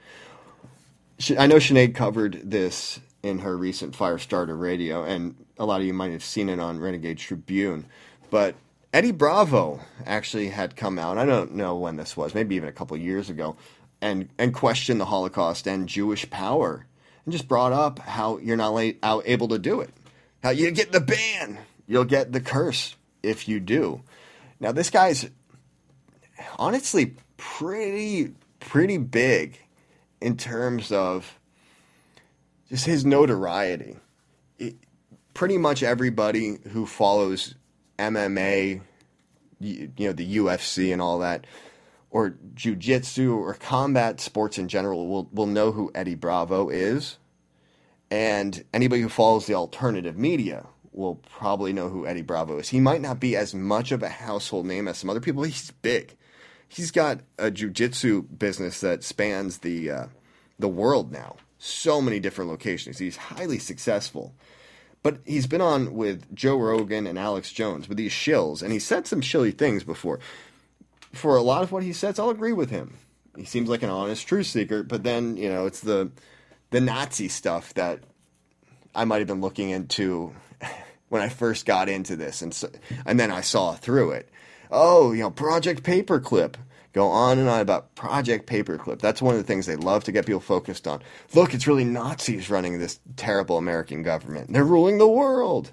I know Sinead covered this in her recent Firestarter Radio, and a lot of you might have seen it on Renegade Tribune, but Eddie Bravo actually had come out, I don't know when this was, maybe even a couple of years ago, and, and questioned the Holocaust and Jewish power, and just brought up how you're not late, out able to do it. How you get the ban, you'll get the curse if you do. Now, this guy's honestly pretty, pretty big in terms of just his notoriety. It, pretty much everybody who follows M M A, you, you know, the U F C and all that, or jiu-jitsu or combat sports in general will, will know who Eddie Bravo is. And anybody who follows the alternative media will probably know who Eddie Bravo is. He might not be as much of a household name as some other people, but he's big. He's got a jiu-jitsu business that spans the uh, the world now. So many different locations. He's highly successful. But he's been on with Joe Rogan and Alex Jones with these shills, and he said some shilly things before. For a lot of what he says, I'll agree with him. He seems like an honest truth seeker, but then, you know, it's the the Nazi stuff that I might have been looking into when I first got into this, and so, and then I saw through it. Oh, you know, Project Paperclip. Go on and on about Project Paperclip. That's one of the things they love to get people focused on. Look, it's really Nazis running this terrible American government. They're ruling the world.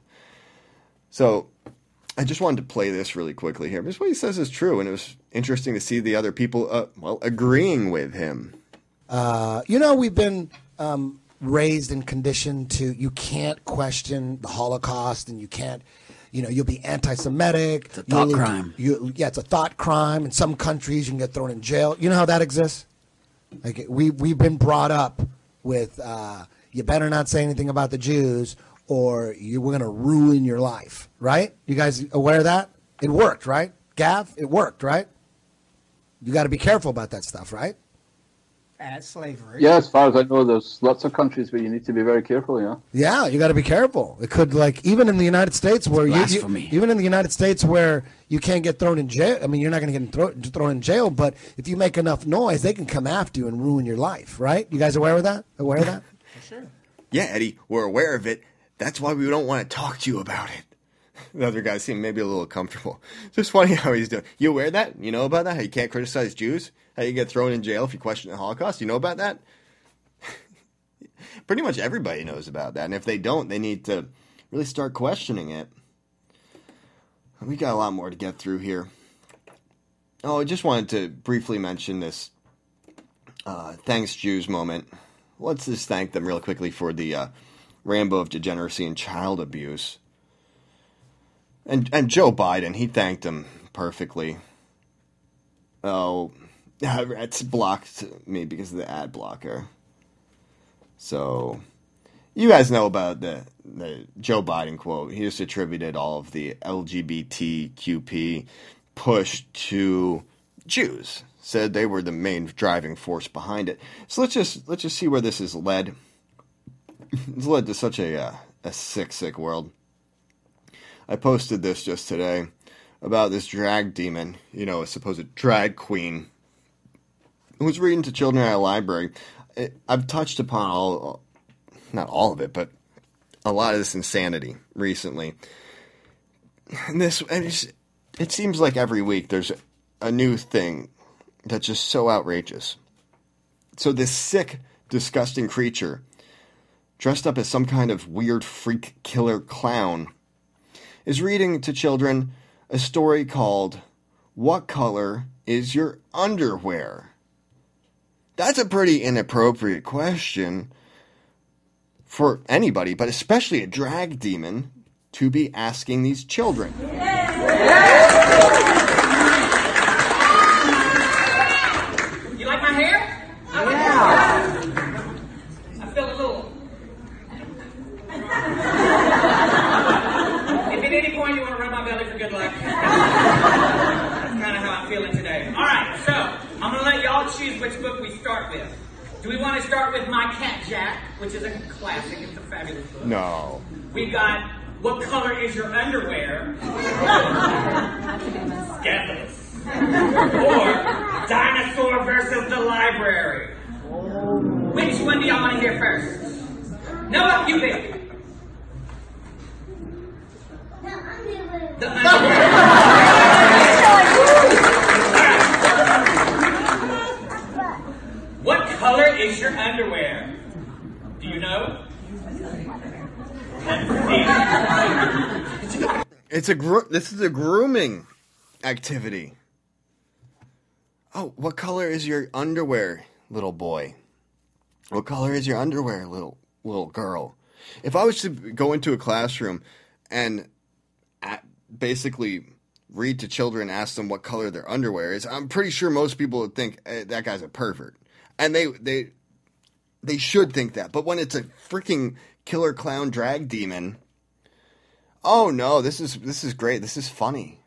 So I just wanted to play this really quickly here. Because what he says is true, and it was interesting to see the other people, uh, well, agreeing with him. Uh, you know, we've been um, raised and conditioned to, you can't question the Holocaust, and you can't, you know, you'll be anti-Semitic. It's a thought you'll, crime. You, yeah, it's a thought crime. In some countries, you can get thrown in jail. You know how that exists? Like we, we've been brought up with, uh, you better not say anything about the Jews, or you we're going to ruin your life, right? You guys aware of that? It worked, right? Gav, it worked, right? You got to be careful about that stuff, right? As slavery. Yeah, as far as I know, there's lots of countries where you need to be very careful, yeah. Yeah, you got to be careful. It could, like, even in the United States where you, you, even in the United States where you can't get thrown in jail. I mean, you're not going to get thrown, thrown in jail, but if you make enough noise, they can come after you and ruin your life, right? You guys aware of that? Aware of that? For sure. Yeah, Eddie, we're aware of it. That's why we don't want to talk to you about it. The other guys seem maybe a little comfortable. It's just funny how he's doing. You aware of that? You know about that? How you can't criticize Jews? How you get thrown in jail if you question the Holocaust? You know about that? Pretty much everybody knows about that. And if they don't, they need to really start questioning it. We got a lot more to get through here. Oh, I just wanted to briefly mention this uh, thanks Jews moment. Let's just thank them real quickly for the uh, Rambo of degeneracy and child abuse. And and Joe Biden, he thanked him perfectly. Oh, it's blocked me because of the ad blocker. So, you guys know about the, the Joe Biden quote. He just attributed all of the L G B T Q P push to Jews. Said they were the main driving force behind it. So let's just let's just see where this has led. It's led to such a uh, a sick, sick world. I posted this just today about this drag demon, you know, a supposed drag queen, who was reading to children at a library. I've touched upon all, not all of it, but a lot of this insanity recently. And this, and it's, it seems like every week there's a new thing that's just so outrageous. So this sick, disgusting creature, dressed up as some kind of weird freak killer clown, is reading to children a story called What Color Is Your Underwear? That's a pretty inappropriate question for anybody, but especially a drag demon, to be asking these children. You like which book we start with. Do we want to start with My Cat Jack, which is a classic, it's a fabulous book. No. We've got What Color Is Your Underwear? Scandalous. Or Dinosaur versus the Library. Which one do y'all want to hear first? Noah, you pick. The underwear. What color is your underwear? Do you know? It's a gro- this is a grooming activity. Oh, what color is your underwear, little boy? What color is your underwear, little little girl? If I was to go into a classroom and at, basically read to children, ask them what color their underwear is, I'm pretty sure most people would think eh, that guy's a pervert. And they they they should think that. But when it's a freaking killer clown drag demon, oh no, this is this is great. This is funny.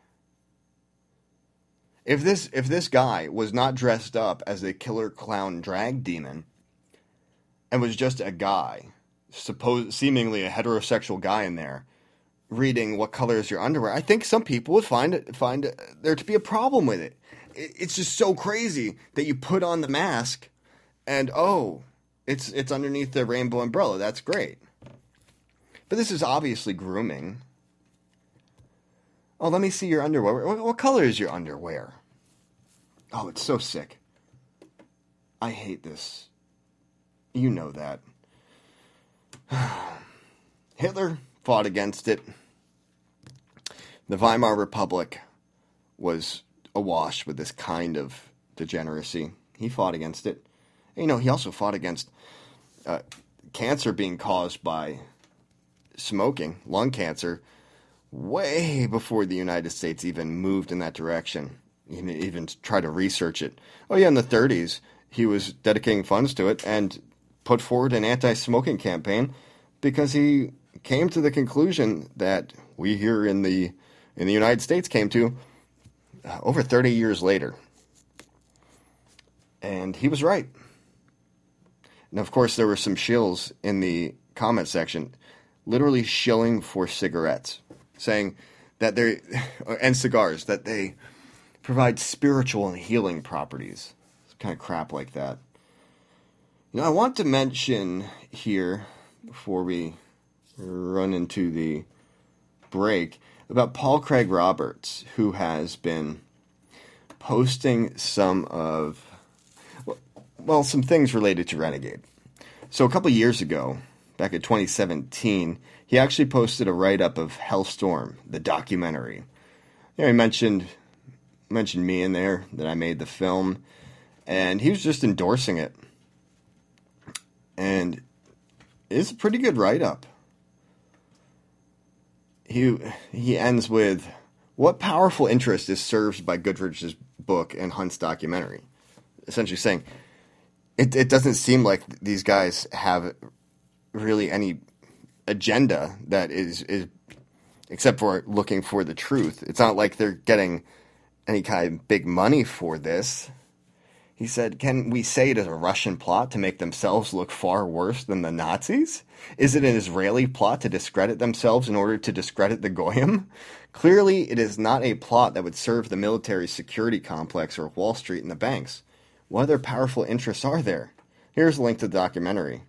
If this if this guy was not dressed up as a killer clown drag demon and was just a guy, suppose seemingly a heterosexual guy in there, reading what color is your underwear, I think some people would find it, find there to be a problem with it. It's just so crazy that you put on the mask and oh, it's it's underneath the rainbow umbrella. That's great. But this is obviously grooming. Oh, let me see your underwear. What, what color is your underwear? Oh, it's so sick. I hate this. You know that. Hitler fought against it. The Weimar Republic was awash with this kind of degeneracy. He fought against it. You know, he also fought against uh, cancer being caused by smoking, lung cancer, way before the United States even moved in that direction, even, even tried to research it. Oh yeah, in the thirties, he was dedicating funds to it and put forward an anti-smoking campaign because he came to the conclusion that we here in the in the United States came to uh, over thirty years later. And he was right. And of course, there were some shills in the comment section literally shilling for cigarettes, saying that they and cigars, that they provide spiritual and healing properties. It's kind of crap like that. You know, I want to mention here, before we run into the break, about Paul Craig Roberts, who has been posting some of, well, some things related to Renegade. So a couple years ago, back in twenty seventeen, he actually posted a write-up of Hellstorm, the documentary. You know, he mentioned mentioned me in there, that I made the film, and he was just endorsing it. And it's a pretty good write-up. He he ends with, what powerful interest is served by Goodrich's book and Hunt's documentary? Essentially saying, it, it doesn't seem like these guys have really any agenda that is, is except for looking for the truth. It's not like they're getting any kind of big money for this. He said, can we say it is a Russian plot to make themselves look far worse than the Nazis? Is it an Israeli plot to discredit themselves in order to discredit the Goyim? Clearly, it is not a plot that would serve the military security complex or Wall Street and the banks. What other powerful interests are there? Here's a link to the documentary.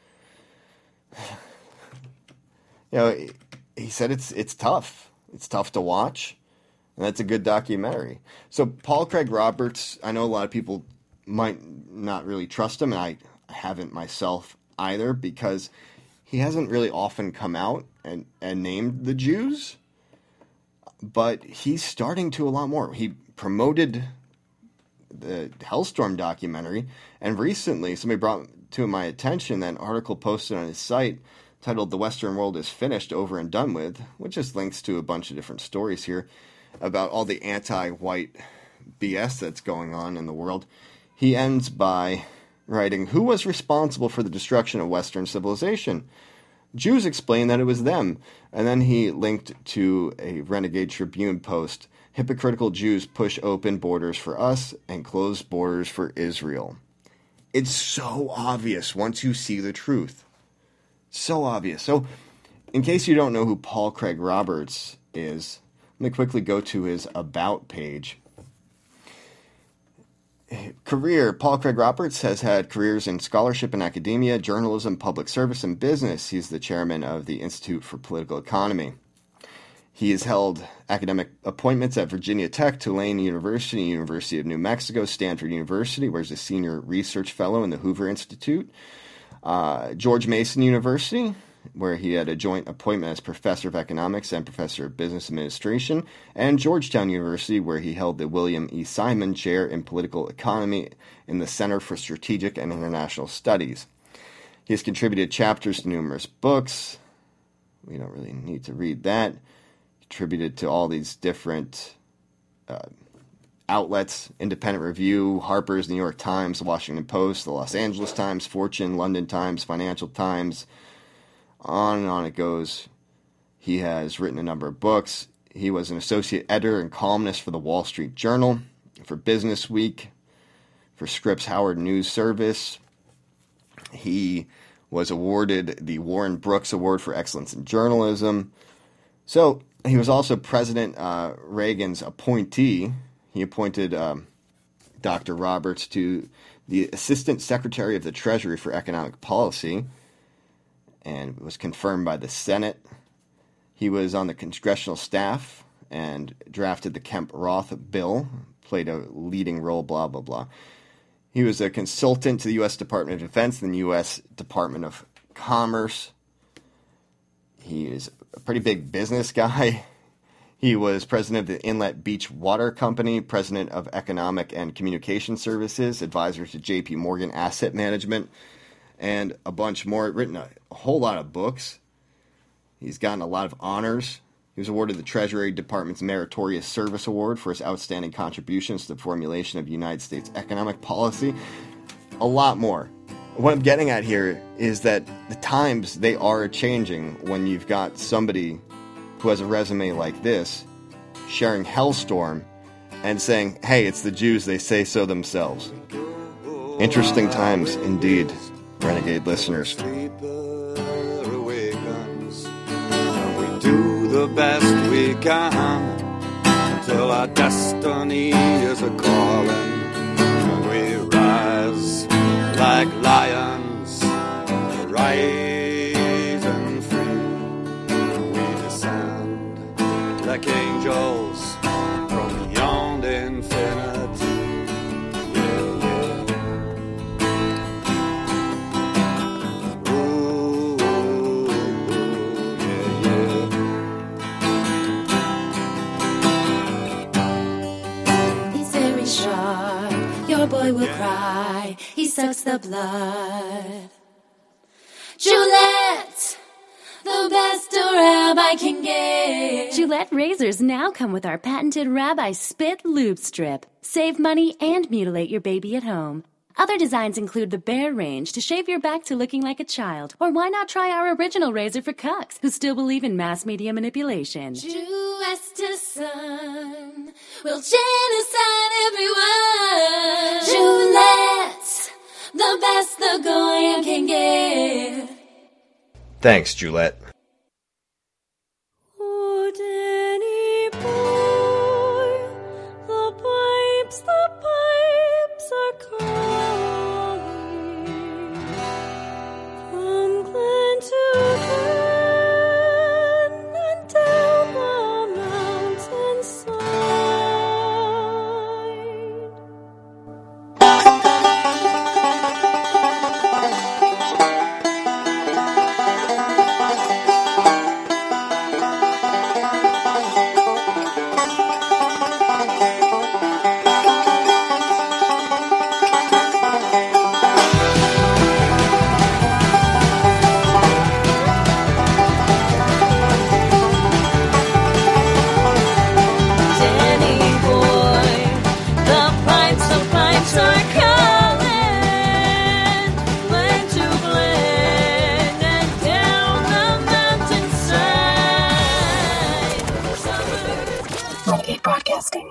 You know, he said it's it's tough. It's tough to watch, and that's a good documentary. So Paul Craig Roberts, I know a lot of people might not really trust him, and I haven't myself either, because he hasn't really often come out and, and named the Jews, but he's starting to a lot more. He promoted the Hellstorm documentary, and recently somebody brought to my attention that article posted on his site titled "The Western World is Finished, Over and Done With," which just links to a bunch of different stories here about all the anti-white B S that's going on in the world. He ends by writing, "Who was responsible for the destruction of Western civilization? Jews explained that it was them." And then he linked to a Renegade Tribune post, "Hypocritical Jews push open borders for us and close borders for Israel." It's so obvious once you see the truth. So obvious. So, in case you don't know who Paul Craig Roberts is, let me quickly go to his About page. Career. Paul Craig Roberts has had careers in scholarship and academia, journalism, public service, and business. He's the chairman of the Institute for Political Economy. He has held academic appointments at Virginia Tech, Tulane University, University of New Mexico, Stanford University, where he's a senior research fellow in the Hoover Institute, uh, George Mason University, where he had a joint appointment as professor of economics and professor of business administration, and Georgetown University, where he held the William E. Simon Chair in Political Economy in the Center for Strategic and International Studies. He has contributed chapters to numerous books. We don't really need to read that. Contributed to all these different uh, outlets: Independent Review, Harper's, New York Times, The Washington Post, The Los Angeles Times, Fortune, London Times, Financial Times. On and on it goes. He has written a number of books. He was an associate editor and columnist for the Wall Street Journal, for Business Week, for Scripps Howard News Service. He was awarded the Warren Brooks Award for Excellence in Journalism. So he was also President uh, Reagan's appointee. He appointed um, Doctor Roberts to the Assistant Secretary of the Treasury for Economic Policy, and was confirmed by the Senate. He was on the congressional staff and drafted the Kemp-Roth bill, played a leading role, blah, blah, blah. He was a consultant to the U S Department of Defense and the U S Department of Commerce. He is a pretty big business guy. He was president of the Inlet Beach Water Company, president of Economic and Communication Services, advisor to J P Morgan Asset Management, and a bunch more. Written a, a whole lot of books. He's gotten a lot of honors. He was awarded the Treasury Department's Meritorious Service Award for his outstanding contributions to the formulation of United States economic policy. A lot more. What I'm getting at here is that the times, they are changing when you've got somebody who has a resume like this sharing Hellstorm and saying, hey, it's the Jews, they say so themselves. Interesting times indeed, Renegade listeners. Do the best we can till our destiny is a calling, and we rise like lions, rising free. We descend like angels from beyond infinity. Yeah, yeah. Ooh, yeah, yeah. Sharp, your boy will cry, he sucks the blood. Gillette, the best a rabbi can get. Gillette razors now come with our patented Rabbi Spit Lube Strip. Save money and mutilate your baby at home. Other designs include the Bear range to shave your back to looking like a child. Or why not try our original razor for cucks who still believe in mass media manipulation? Jew to son will genocide everyone. Gillette, the best the Goyim can get. Thanks, Gillette. Oh, Danny boy, the pipes, the pipes are calling. Come Glen to Glen and down the mountainside. Broadcasting.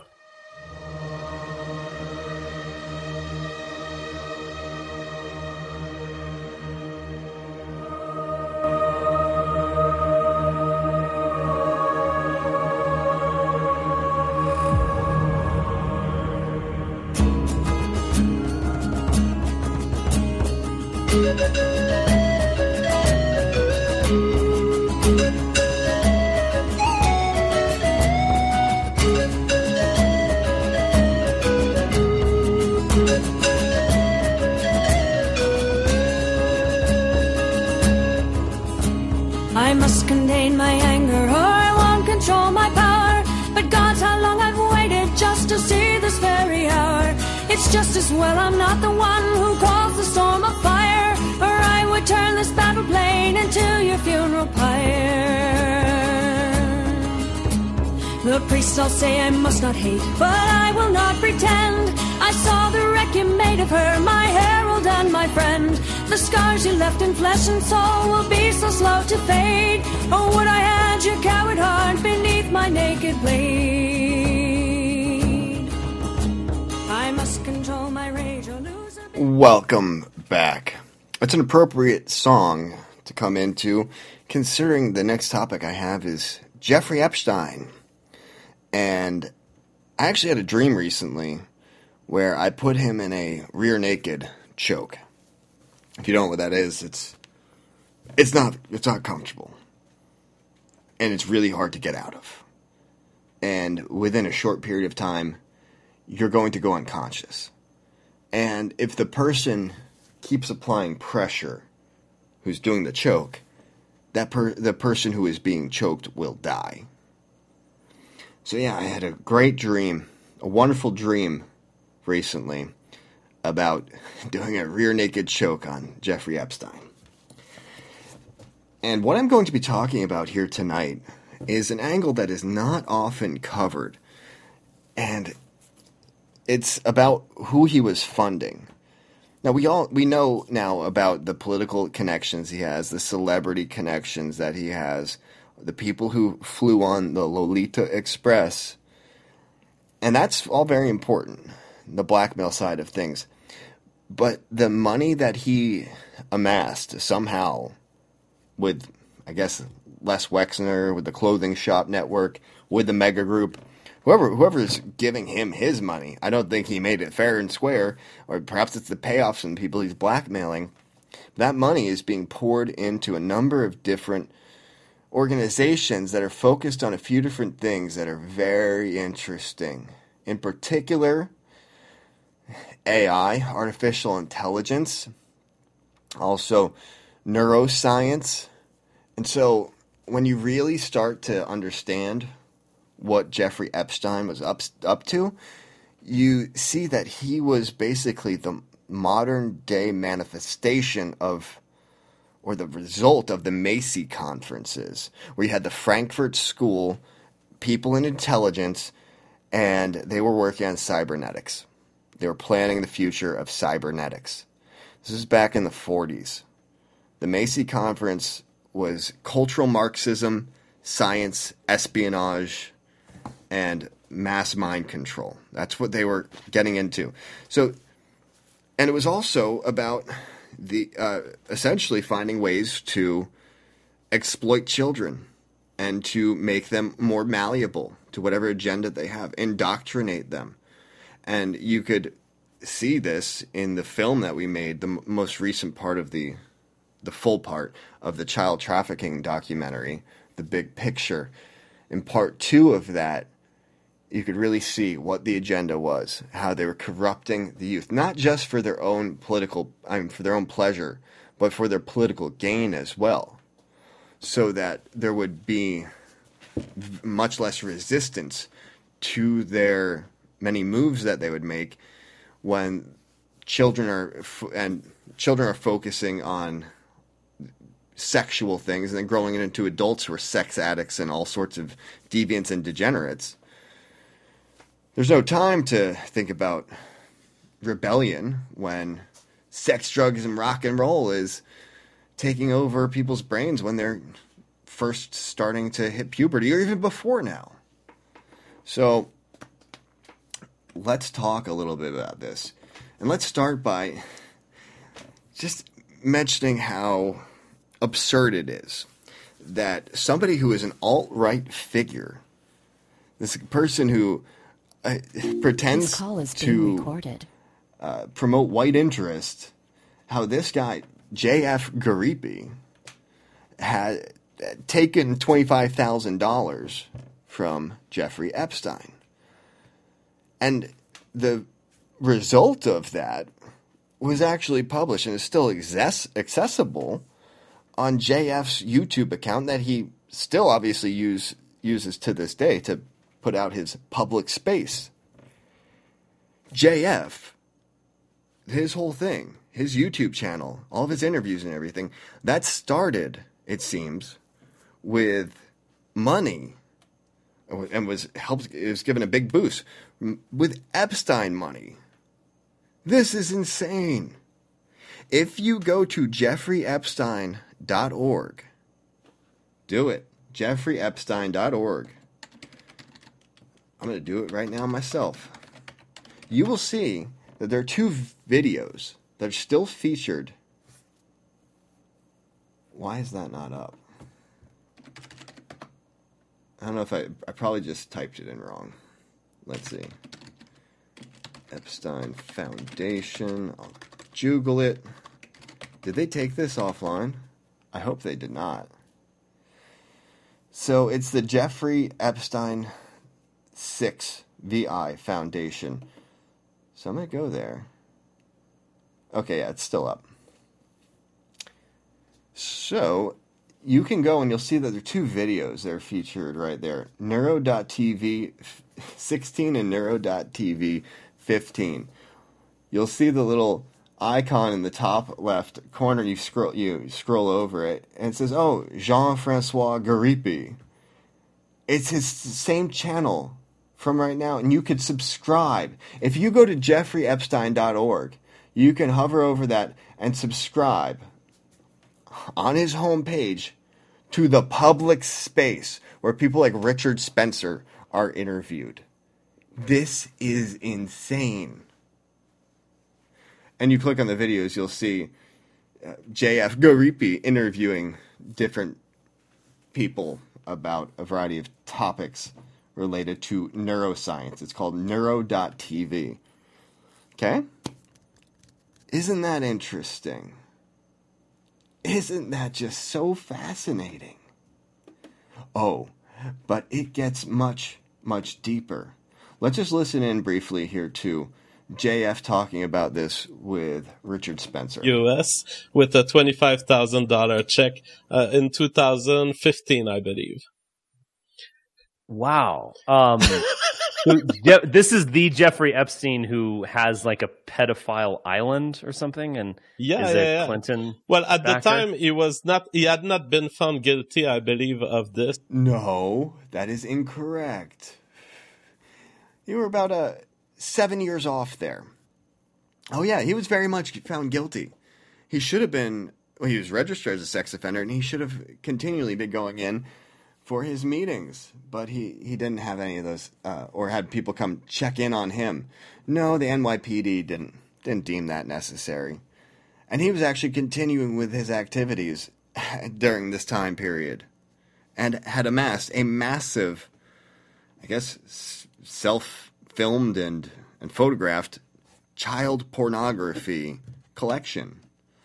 contain my anger, or I won't control my power. But God's how long I've waited just to see this very hour. It's just as well I'm not the one who caused the storm of fire, or I would turn this battle plane into your funeral pyre. The priests all say I must not hate, but I will not pretend. I saw the wreck you made of her, my herald and my friend. The scars you left in flesh and soul will be so slow to fade. Oh, would I had your coward heart beneath my naked blade. I must control my rage or lose a... Welcome back. It's an appropriate song to come into, considering the next topic I have is Jeffrey Epstein. And I actually had a dream recently where I put him in a rear naked choke. If you don't know what that is, it's it's not it's not comfortable. And it's really hard to get out of. And within a short period of time, you're going to go unconscious. And if the person keeps applying pressure who's doing the choke, that per- the person who is being choked will die. So yeah, I had a great dream, a wonderful dream recently about doing a rear naked choke on Jeffrey Epstein. And what I'm going to be talking about here tonight is an angle that is not often covered. And it's about who he was funding. Now we all we know now about the political connections he has, the celebrity connections that he has, the people who flew on the Lolita Express. And that's all very important, the blackmail side of things. But the money that he amassed somehow with, I guess, Les Wexner, with the Clothing Shop Network, with the Mega Group, whoever whoever's giving him his money, I don't think he made it fair and square, or perhaps it's the payoffs from the people he's blackmailing. That money is being poured into a number of different organizations that are focused on a few different things that are very interesting. In particular, A I, artificial intelligence, also neuroscience. And so when you really start to understand what Jeffrey Epstein was up, up to, you see that he was basically the modern day manifestation of, or the result of the Macy conferences, where you had the Frankfurt School, people in intelligence, and they were working on cybernetics. They were planning the future of cybernetics. This is back in the forties. The Macy Conference was cultural Marxism, science, espionage, and mass mind control. That's what they were getting into. So, and it was also about the uh, essentially finding ways to exploit children and to make them more malleable to whatever agenda they have, indoctrinate them. And you could see this in the film that we made, the m- most recent part of the the full part of the child trafficking documentary, The Big Picture. In part two of that, you could really see what the agenda was, how they were corrupting the youth, not just for their own political, I mean, for their own pleasure, but for their political gain as well, so that there would be much less resistance to their many moves that they would make when children are and children are focusing on sexual things and then growing into adults who are sex addicts and all sorts of deviants and degenerates. There's no time to think about rebellion when sex, drugs, and rock and roll is taking over people's brains when they're first starting to hit puberty, or even before now. So let's talk a little bit about this. And let's start by just mentioning how absurd it is that somebody who is an alt-right figure, this person who uh, pretends This call is to being recorded. Uh, promote white interest, how this guy, J F Gariepy, had taken twenty-five thousand dollars from Jeffrey Epstein. And the result of that was actually published and is still access- accessible on J F's YouTube account that he still obviously use uses to this day to put out his public space. J F, his whole thing, his YouTube channel, all of his interviews and everything, that started, it seems, with money, and was helped. It was given a big boost with Epstein money. This is insane. If you go to Jeffrey Epstein dot org, do it. Jeffrey Epstein dot org. I'm going to do it right now myself. You will see that there are two videos that are still featured. Why is that not up? I don't know if I... I probably just typed it in wrong. Let's see. Epstein Foundation. I'll Google it. Did they take this offline? I hope they did not. So it's the Jeffrey Epstein six V I Foundation. So I'm going to go there. Okay, yeah, it's still up. So you can go and you'll see that there are two videos that are featured right there. Neuro dot T V sixteen and Neuro dot T V fifteen. You'll see the little icon in the top left corner. You scroll you scroll over it and it says, oh, Jean-Francois Garipi. It's his same channel from right now, and you could subscribe. If you go to Jeffrey Epstein dot org, you can hover over that and subscribe on his homepage to the public space where people like Richard Spencer are interviewed. This is insane. And you click on the videos, you'll see uh, J F Garipi interviewing different people about a variety of topics related to neuroscience. It's called Neuro dot T V. Okay? Isn't that interesting? Isn't that just so fascinating? Oh, but it gets much, much deeper. Let's just listen in briefly here to J F talking about this with Richard Spencer. U S with a twenty-five thousand dollars check uh, in two thousand fifteen, I believe. Wow. Um, so Je- this is the Jeffrey Epstein who has like a pedophile island or something, and yeah, is yeah, a yeah. Clinton. Well, at backer? the time, he was not. He had not been found guilty, I believe, of this. No, that is incorrect. You were about a seven years off there. Oh yeah, he was very much found guilty. He should have been. Well, he was registered as a sex offender, and he should have continually been going in for his meetings, but he, he didn't have any of those, uh, or had people come check in on him. No, the N Y P D didn't didn't deem that necessary. And he was actually continuing with his activities during this time period, and had amassed a massive, I guess, self-filmed and, and photographed child pornography collection.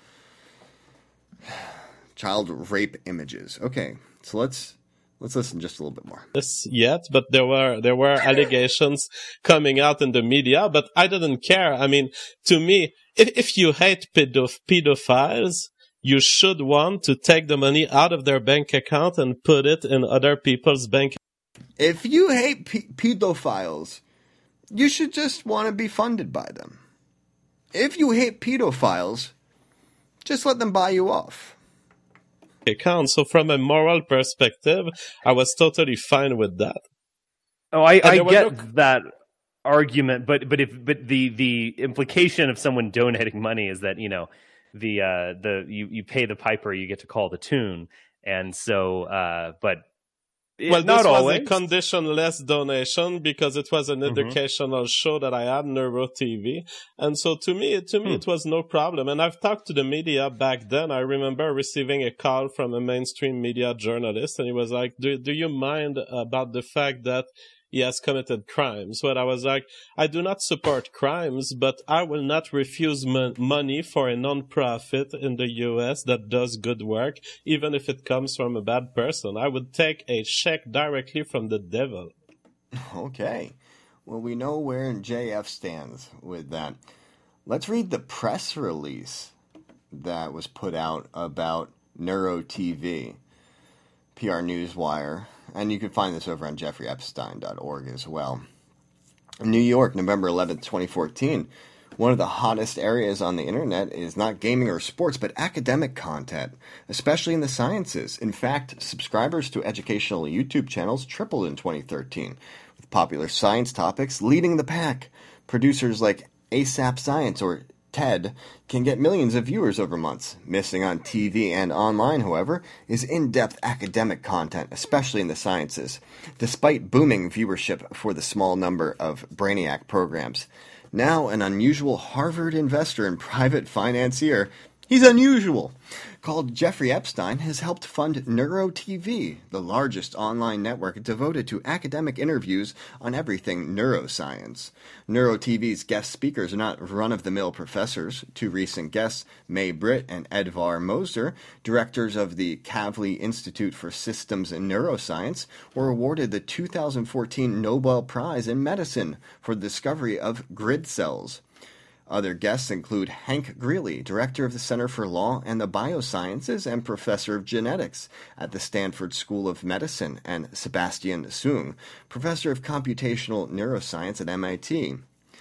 Child rape images. Okay, so let's let's listen just a little bit more. This yet, but there were there were allegations coming out in the media, but I didn't care. I mean, to me, if if you hate pedoph- pedophiles, you should want to take the money out of their bank account and put it in other people's bank. If you hate pe- pedophiles, you should just want to be funded by them. If you hate pedophiles, just let them buy you off. Account. So from a moral perspective, I was totally fine with that. Oh, I, I get no... that argument, but but if but the the implication of someone donating money is that, you know, the uh, the you, you pay the piper, you get to call the tune, and so uh, but. It, well, not this always. was a conditionless donation because it was an Mm-hmm. educational show that I had, Neuro T V, and so to me, to me, hmm. it was no problem. And I've talked to the media back then. I remember receiving a call from a mainstream media journalist, and he was like, "Do do you mind about the fact that he has committed crimes?" But I was like, "I do not support crimes, but I will not refuse mo- money for a non-profit in the U S that does good work, even if it comes from a bad person. I would take a check directly from the devil." Okay. Well, we know where J F stands with that. Let's read the press release that was put out about Neuro T V. P R Newswire, and you can find this over on jeffrey epstein dot org as well. New York, November eleventh, twenty fourteen. One of the hottest areas on the internet is not gaming or sports, but academic content, especially in the sciences. In fact, subscribers to educational YouTube channels tripled in twenty thirteen, with popular science topics leading the pack. Producers like ASAP Science or TED can get millions of viewers over months. Missing on T V and online, however, is in-depth academic content, especially in the sciences, despite booming viewership for the small number of Brainiac programs. Now an unusual Harvard investor and private financier, he's unusual, called Jeffrey Epstein, has helped fund NeuroTV, the largest online network devoted to academic interviews on everything neuroscience. NeuroTV's guest speakers are not run-of-the-mill professors. Two recent guests, May Britt and Edvar Moser, directors of the Kavli Institute for Systems and Neuroscience, were awarded the two thousand fourteen Nobel Prize in Medicine for the discovery of grid cells. Other guests include Hank Greeley, director of the Center for Law and the Biosciences and professor of genetics at the Stanford School of Medicine, and Sebastian Seung, professor of computational neuroscience at M I T.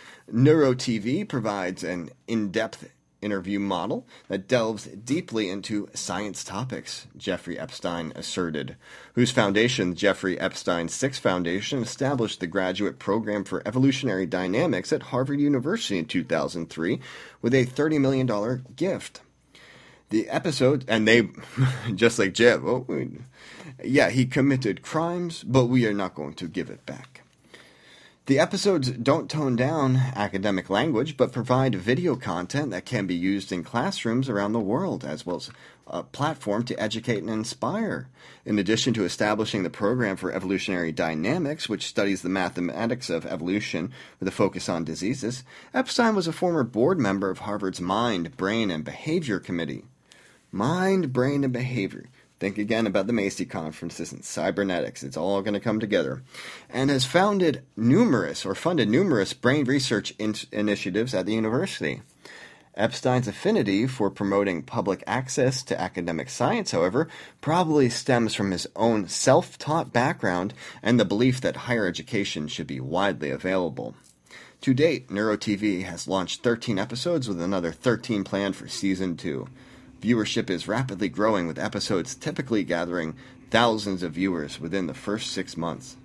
NeuroTV provides an in-depth interview model that delves deeply into science topics, Jeffrey Epstein asserted, whose foundation, the Jeffrey Epstein Six Foundation, established the graduate program for evolutionary dynamics at Harvard University in two thousand three with a thirty million dollars gift. The episode, and they, just like Jeff, oh, yeah, he committed crimes, but we are not going to give it back. The episodes don't tone down academic language, but provide video content that can be used in classrooms around the world, as well as a platform to educate and inspire. In addition to establishing the program for evolutionary dynamics, which studies the mathematics of evolution with a focus on diseases, Epstein was a former board member of Harvard's Mind, Brain, and Behavior Committee. Mind, Brain, and Behavior. Think again about the Macy conferences and cybernetics. It's all going to come together. And has founded numerous, or funded numerous, brain research in- initiatives at the university. Epstein's affinity for promoting public access to academic science, however, probably stems from his own self-taught background and the belief that higher education should be widely available. To date, NeuroTV has launched thirteen episodes with another thirteen planned for Season two. Viewership is rapidly growing, with episodes typically gathering thousands of viewers within the first six months.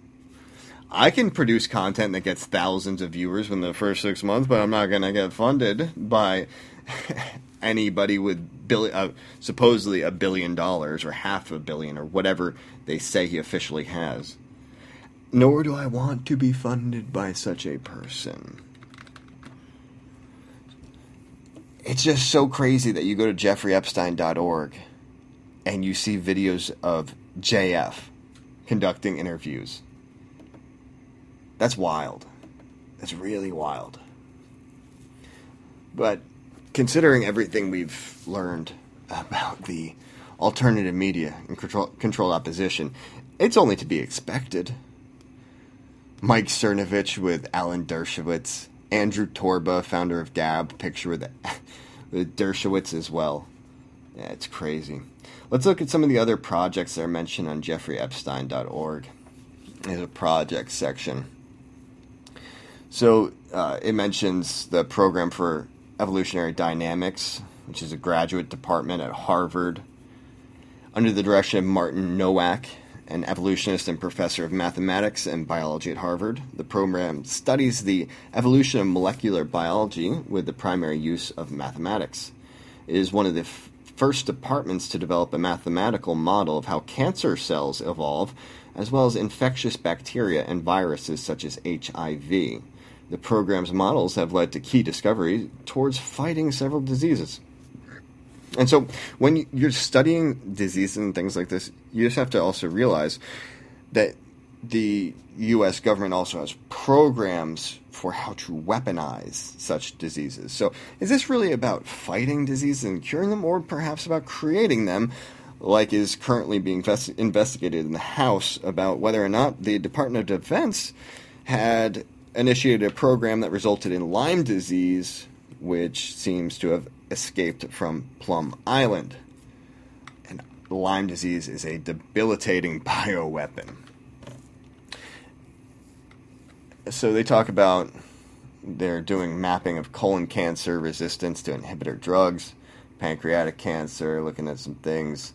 I can produce content that gets thousands of viewers within the first six months, but I'm not going to get funded by anybody with billion, uh, supposedly a billion dollars or half a billion or whatever they say he officially has. Nor do I want to be funded by such a person. It's just so crazy that you go to jeffrey epstein dot org and you see videos of J F conducting interviews. That's wild. That's really wild. But considering everything we've learned about the alternative media and control, controlled opposition, it's only to be expected. Mike Cernovich with Alan Dershowitz, Andrew Torba, founder of Gab, picture with, with Dershowitz as well. Yeah, it's crazy. Let's look at some of the other projects that are mentioned on jeffrey epstein dot org. There's a project section. So uh, it mentions the program for evolutionary dynamics, which is a graduate department at Harvard, under the direction of Martin Nowak, an evolutionist and professor of mathematics and biology at Harvard. The program studies the evolution of molecular biology with the primary use of mathematics. It is one of the f- first departments to develop a mathematical model of how cancer cells evolve, as well as infectious bacteria and viruses such as H I V. The program's models have led to key discoveries towards fighting several diseases. And so when you're studying diseases and things like this, you just have to also realize that the U S government also has programs for how to weaponize such diseases. So is this really about fighting diseases and curing them, or perhaps about creating them, like is currently being invest- investigated in the House about whether or not the Department of Defense had initiated a program that resulted in Lyme disease, which seems to have escaped from Plum Island. And Lyme disease is a debilitating bioweapon. So they talk about they're doing mapping of colon cancer resistance to inhibitor drugs, pancreatic cancer, looking at some things.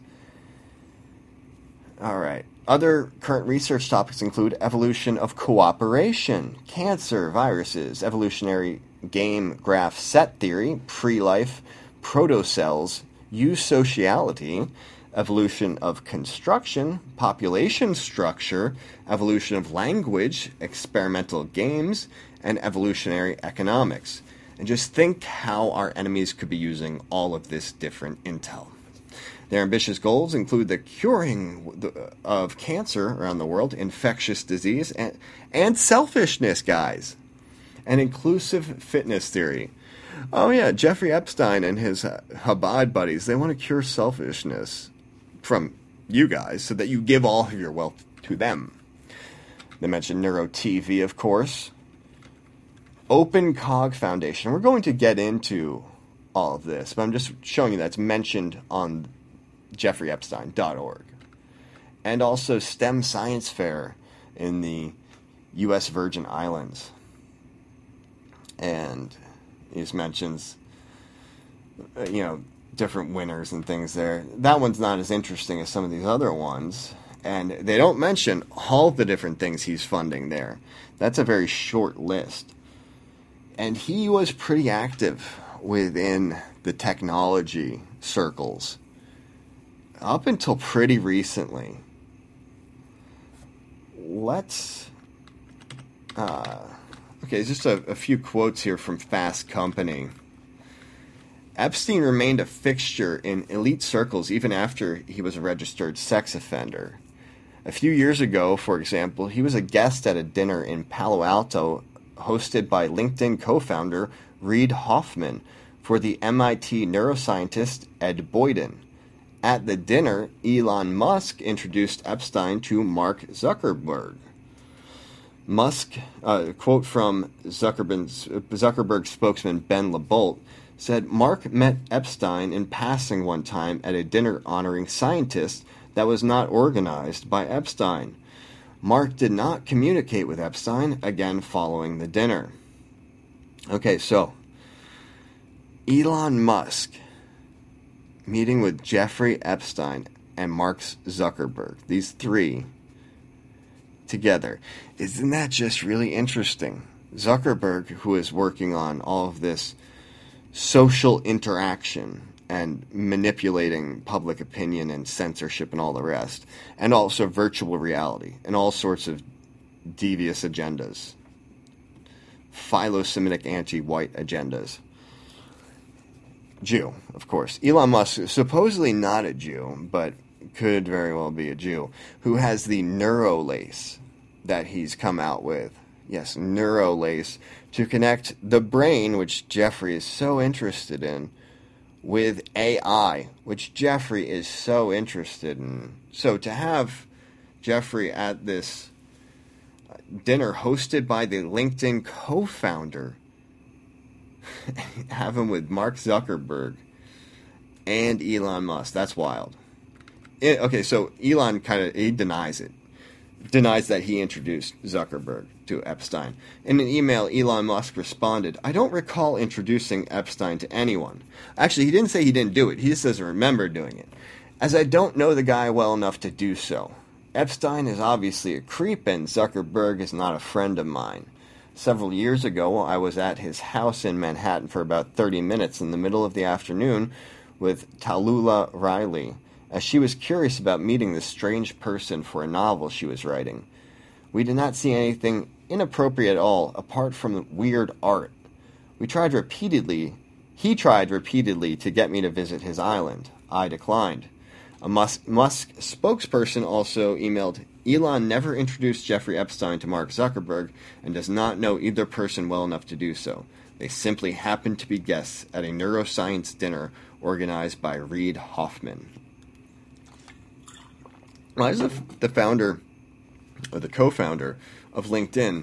All right. Other current research topics include evolution of cooperation, cancer, viruses, evolutionary game graph set theory, pre-life, protocells, eusociality, evolution of construction, population structure, evolution of language, experimental games, and evolutionary economics. And just think how our enemies could be using all of this different intel. Their ambitious goals include the curing of cancer around the world, infectious disease, and, and selfishness, guys. An inclusive fitness theory. Oh yeah, Jeffrey Epstein and his uh, Chabad buddies, they want to cure selfishness from you guys so that you give all of your wealth to them. They mentioned Neuro T V, of course. Open Cog Foundation. We're going to get into all of this, but I'm just showing you that's mentioned on jeffrey epstein dot org. And also STEM Science Fair in the U S Virgin Islands. And he just mentions, you know, different winners and things there. That one's not as interesting as some of these other ones. And they don't mention all the different things he's funding there. That's a very short list. And he was pretty active within the technology circles up until pretty recently. Let's... Uh, okay, just a, a few quotes here from Fast Company. Epstein remained a fixture in elite circles even after he was a registered sex offender. A few years ago, for example, he was a guest at a dinner in Palo Alto hosted by LinkedIn co-founder Reid Hoffman for the M I T neuroscientist Ed Boyden. At the dinner, Elon Musk introduced Epstein to Mark Zuckerberg. Musk, uh, quote from Zuckerberg's, Zuckerberg spokesman Ben LeBolt, said Mark met Epstein in passing one time at a dinner honoring scientists that was not organized by Epstein. Mark did not communicate with Epstein again following the dinner. Okay, so Elon Musk meeting with Jeffrey Epstein and Mark Zuckerberg, these three together. Isn't that just really interesting? Zuckerberg, who is working on all of this social interaction and manipulating public opinion and censorship and all the rest, and also virtual reality and all sorts of devious agendas, philo-Semitic anti-white agendas. Jew, of course. Elon Musk is supposedly not a Jew, but could very well be a Jew, who has the Neurolace that he's come out with. Yes, Neurolace, to connect the brain, which Jeffrey is so interested in, with A I, which Jeffrey is so interested in. So to have Jeffrey at this dinner hosted by the LinkedIn co-founder, have him with Mark Zuckerberg and Elon Musk, that's wild. It, okay, so Elon kind of, he denies it. Denies that he introduced Zuckerberg to Epstein. In an email, Elon Musk responded, I don't recall introducing Epstein to anyone. Actually, he didn't say he didn't do it. He just doesn't remember doing it. As I don't know the guy well enough to do so. Epstein is obviously a creep, and Zuckerberg is not a friend of mine. Several years ago, I was at his house in Manhattan for about thirty minutes in the middle of the afternoon with Tallulah Riley, as she was curious about meeting this strange person for a novel she was writing. We did not see anything inappropriate at all, apart from weird art. We tried repeatedly, he tried repeatedly to get me to visit his island. I declined. A Musk, Musk spokesperson also emailed, Elon never introduced Jeffrey Epstein to Mark Zuckerberg and does not know either person well enough to do so. They simply happened to be guests at a neuroscience dinner organized by Reid Hoffman. Why is the, the founder, or the co-founder of LinkedIn,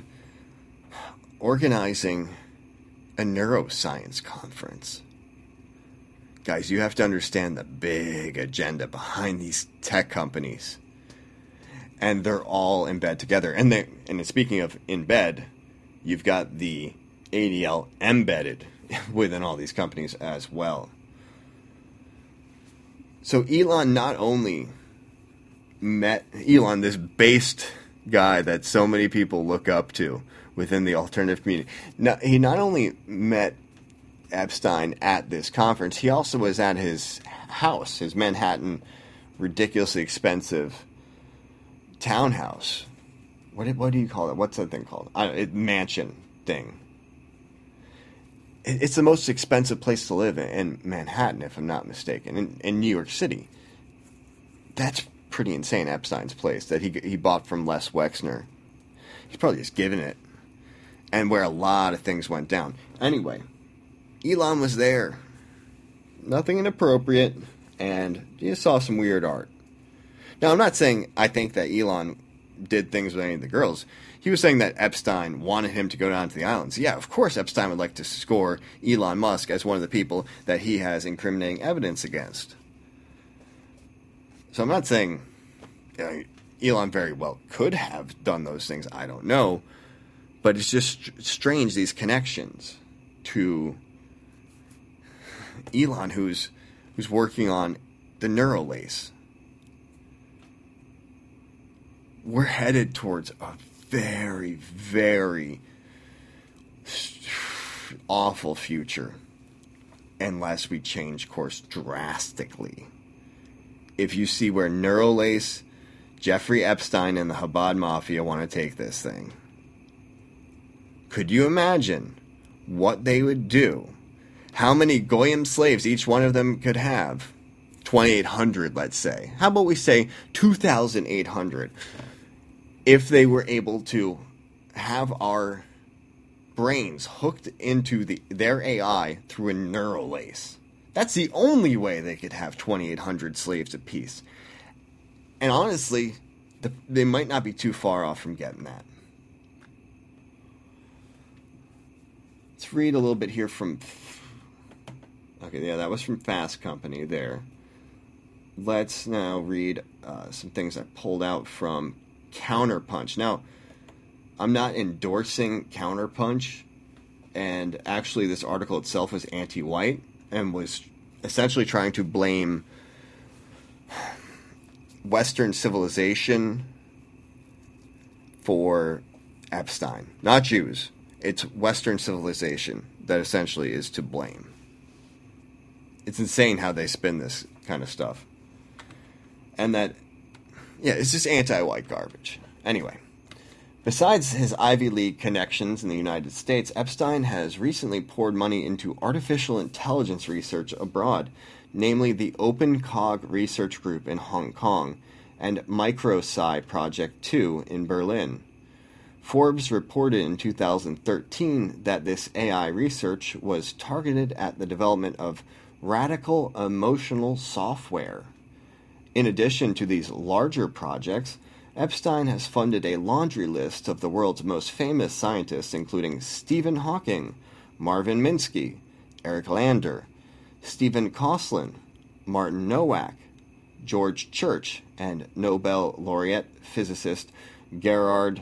organizing a neuroscience conference? guys, you have to understand the big agenda behind these tech companies. And they're all in bed together. And they, and speaking of in bed, you've got the A D L embedded within all these companies as well. So Elon not only met Elon, this based guy that so many people look up to within the alternative community. Now, he not only met Epstein at this conference, he also was at his house, his Manhattan, ridiculously expensive townhouse. What what do you call it? What's that thing called? I don't, it, mansion thing. It, it's the most expensive place to live in, in Manhattan, if I'm not mistaken, in, in New York City. That's pretty insane. Epstein's place that he he bought from Les Wexner. He's probably just given it, and where a lot of things went down. Anyway, Elon was there. Nothing inappropriate, and you saw some weird art. Now, I'm not saying I think that Elon did things with any of the girls. He was saying that Epstein wanted him to go down to the islands. Yeah, of course Epstein would like to score Elon Musk as one of the people that he has incriminating evidence against. So I'm not saying you know, Elon very well could have done those things. I don't know. But it's just strange, these connections to Elon, who's who's working on the Neuralace. We're headed towards a very, very awful future unless we change course drastically. If you see where Neuralace, Jeffrey Epstein, and the Chabad Mafia want to take this thing, could you imagine what they would do? How many Goyim slaves each one of them could have? twenty-eight hundred, let's say. How about we say two thousand eight hundred? If they were able to have our brains hooked into the their A I through a Neuralace. That's the only way they could have twenty-eight hundred slaves apiece. And honestly, the, they might not be too far off from getting that. Let's read a little bit here from... Okay, yeah, that was from Fast Company there. Let's now read uh, some things I pulled out from Counterpunch. Now, I'm not endorsing Counterpunch, and actually this article itself was anti-white and was essentially trying to blame Western civilization for Epstein. Not Jews. It's Western civilization that essentially is to blame. It's insane how they spin this kind of stuff. And that, yeah, it's just anti-white garbage. Anyway, besides his Ivy League connections in the United States, Epstein has recently poured money into artificial intelligence research abroad, namely the OpenCog Research Group in Hong Kong and MicroSci Project two in Berlin. Forbes reported in two thousand thirteen that this A I research was targeted at the development of radical emotional software. In addition to these larger projects, Epstein has funded a laundry list of the world's most famous scientists, including Stephen Hawking, Marvin Minsky, Eric Lander, Stephen Kosslyn, Martin Nowak, George Church, and Nobel laureate physicist Gerhard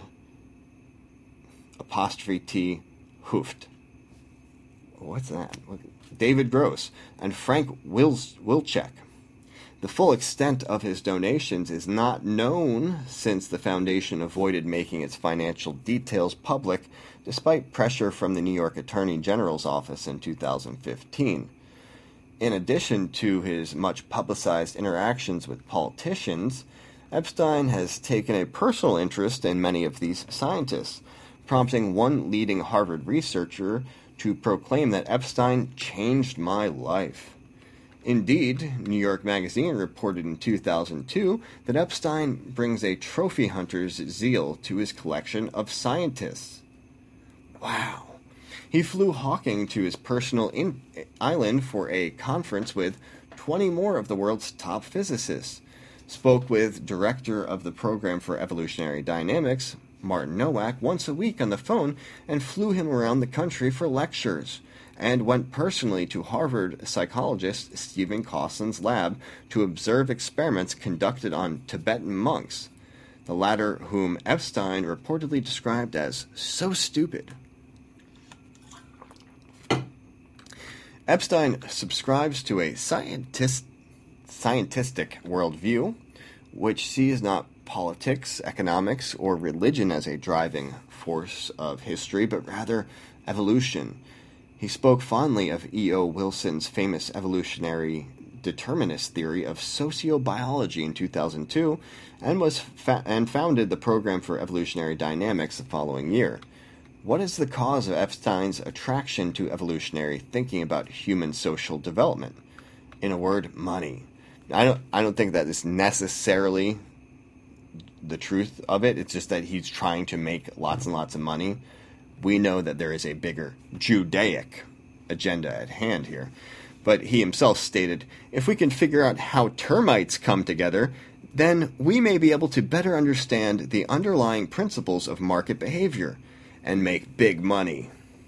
apostrophe T. Hooft. What's that? David Gross, and Frank Wils- Wilczek. The full extent of his donations is not known since the foundation avoided making its financial details public despite pressure from the New York Attorney General's office in two thousand fifteen. In addition to his much publicized interactions with politicians, Epstein has taken a personal interest in many of these scientists, prompting one leading Harvard researcher to proclaim that Epstein changed my life. Indeed, New York Magazine reported in two thousand two that Epstein brings a trophy hunter's zeal to his collection of scientists. Wow. He flew Hawking to his personal in- island for a conference with twenty more of the world's top physicists, spoke with director of the Program for Evolutionary Dynamics, Martin Nowak, once a week on the phone, and flew him around the country for lectures, and went personally to Harvard psychologist Stephen Koslin's lab to observe experiments conducted on Tibetan monks, the latter whom Epstein reportedly described as so stupid. Epstein subscribes to a scientist, scientific worldview, which sees not politics, economics, or religion as a driving force of history, but rather evolution. He spoke fondly of E O Wilson's famous evolutionary determinist theory of sociobiology in two thousand two, and was fa- and founded the Program for Evolutionary Dynamics the following year. What is the cause of Epstein's attraction to evolutionary thinking about human social development? In a word, money. I don't I don't think that is necessarily the truth of it. It's just that he's trying to make lots and lots of money. We know that there is a bigger Judaic agenda at hand here. But he himself stated, if we can figure out how termites come together, then we may be able to better understand the underlying principles of market behavior and make big money.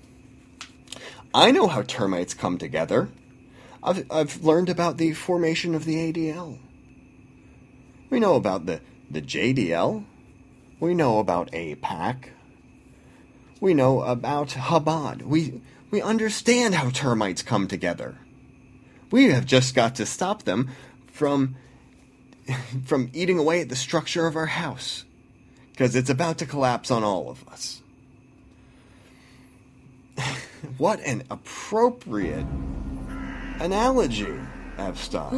I know how termites come together. I've, I've learned about the formation of the A D L. We know about the, the J D L. We know about AIPAC. We know about Chabad. We, we understand how termites come together. We have just got to stop them from, from eating away at the structure of our house, because it's about to collapse on all of us. What an appropriate analogy, Epstein.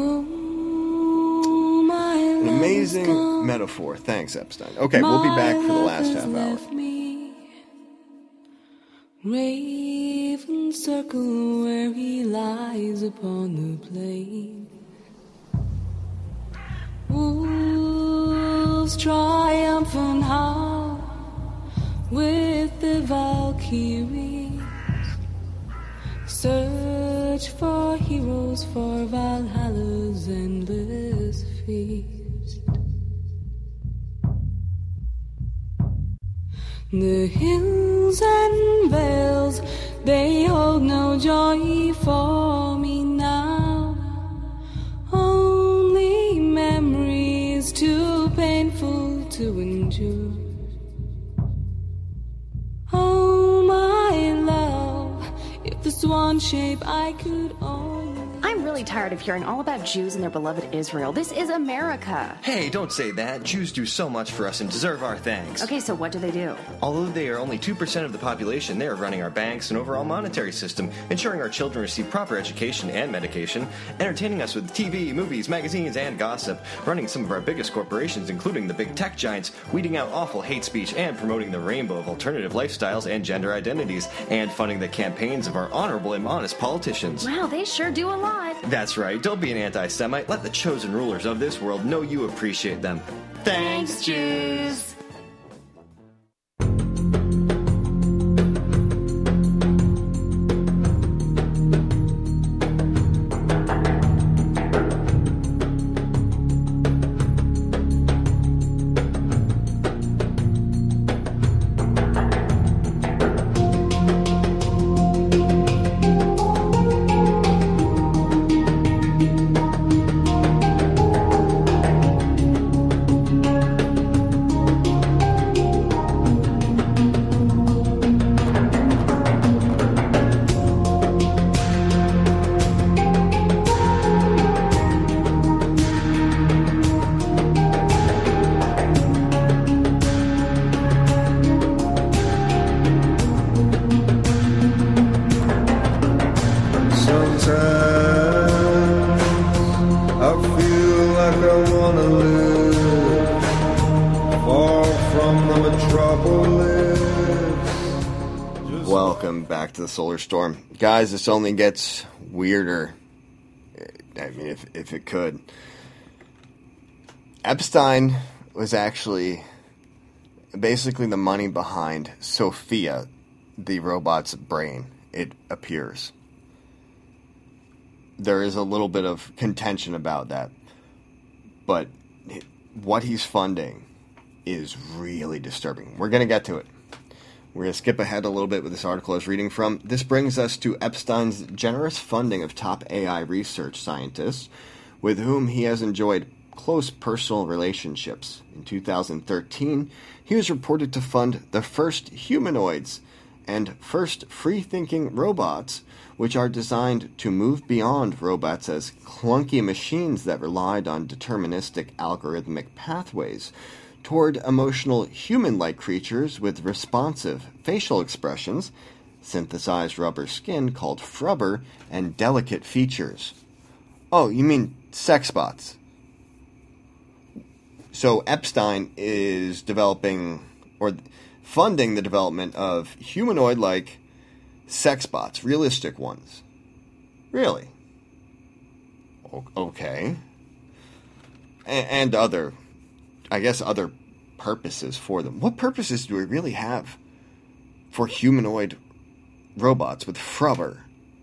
An amazing metaphor. Thanks, Epstein. Okay, we'll be back for the last half hour. Raven circle where he lies upon the plain. Wolves triumphant howl with the Valkyries. Search for heroes for Valhalla's endless feast. The hills and vales, they hold no joy for me now. Only memories too painful to endure. Oh, my love, if the swan shape I could own. I'm really tired of hearing all about Jews and their beloved Israel. This is America. Hey, don't say that. Jews do so much for us and deserve our thanks. Okay, so what do they do? Although they are only two percent of the population, they are running our banks and overall monetary system, ensuring our children receive proper education and medication, entertaining us with T V, movies, magazines, and gossip, running some of our biggest corporations, including the big tech giants, weeding out awful hate speech, and promoting the rainbow of alternative lifestyles and gender identities, and funding the campaigns of our honorable and honest politicians. Wow, they sure do a lot. That's right. Don't be an anti-Semite. Let the chosen rulers of this world know you appreciate them. Thanks, Jews. Solar Storm. Guys, this only gets weirder. I mean, if, if it could. Epstein was actually basically the money behind Sophia, the robot's brain, it appears. There is a little bit of contention about that. But what he's funding is really disturbing. We're going to get to it. We're going to skip ahead a little bit with this article I was reading from. This brings us to Epstein's generous funding of top A I research scientists, with whom he has enjoyed close personal relationships. In two thousand thirteen, he was reported to fund the first humanoids and first free-thinking robots, which are designed to move beyond robots as clunky machines that relied on deterministic algorithmic pathways toward emotional human-like creatures with responsive facial expressions, synthesized rubber skin called frubber, and delicate features. Oh, you mean sex bots. So Epstein is developing or funding the development of humanoid-like sex bots, realistic ones. Really? O- okay. A- and other, I guess, other purposes for them. What purposes do we really have for humanoid robots with frubber?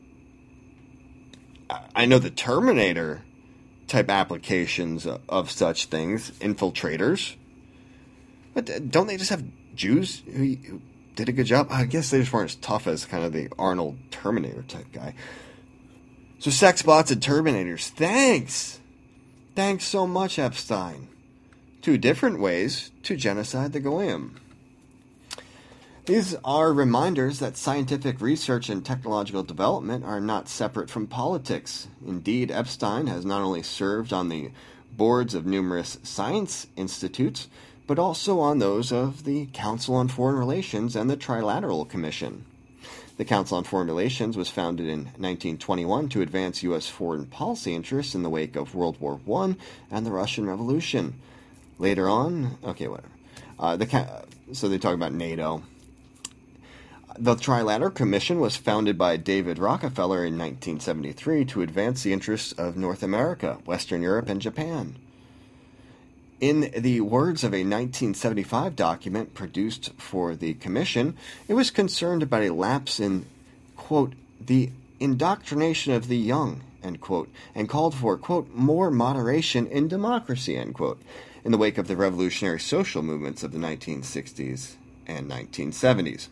I, I know the Terminator type applications of, of such things, infiltrators. But don't they just have Jews who, who did a good job? I guess they just weren't as tough as kind of the Arnold Terminator type guy. So sex bots and Terminators. Thanks! Thanks so much, Epstein. Two different ways to genocide the Goyim. These are reminders that scientific research and technological development are not separate from politics. Indeed, Epstein has not only served on the boards of numerous science institutes, but also on those of the Council on Foreign Relations and the Trilateral Commission. The Council on Foreign Relations was founded in nineteen twenty-one to advance U S foreign policy interests in the wake of World War One and the Russian Revolution. Later on, okay, whatever. Uh, the so they talk about NATO. The Trilateral Commission was founded by David Rockefeller in nineteen seventy-three to advance the interests of North America, Western Europe, and Japan. In the words of a nineteen seventy-five document produced for the Commission, it was concerned about a lapse in, quote, the indoctrination of the young, end quote, and called for, quote, more moderation in democracy, end quote, in the wake of the revolutionary social movements of the nineteen sixties and nineteen seventies.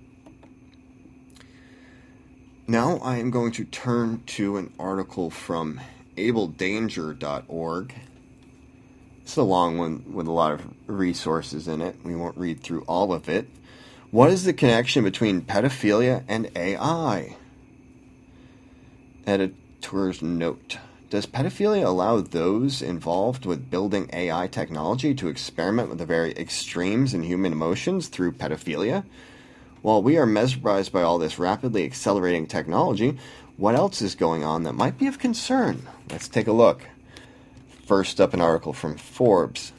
Now I am going to turn to an article from able danger dot org. It's a long one with a lot of resources in it. We won't read through all of it. What is the connection between pedophilia and A I? Editor's note. Does pedophilia allow those involved with building A I technology to experiment with the very extremes in human emotions through pedophilia? While we are mesmerized by all this rapidly accelerating technology, what else is going on that might be of concern? Let's take a look. First up, an article from Forbes.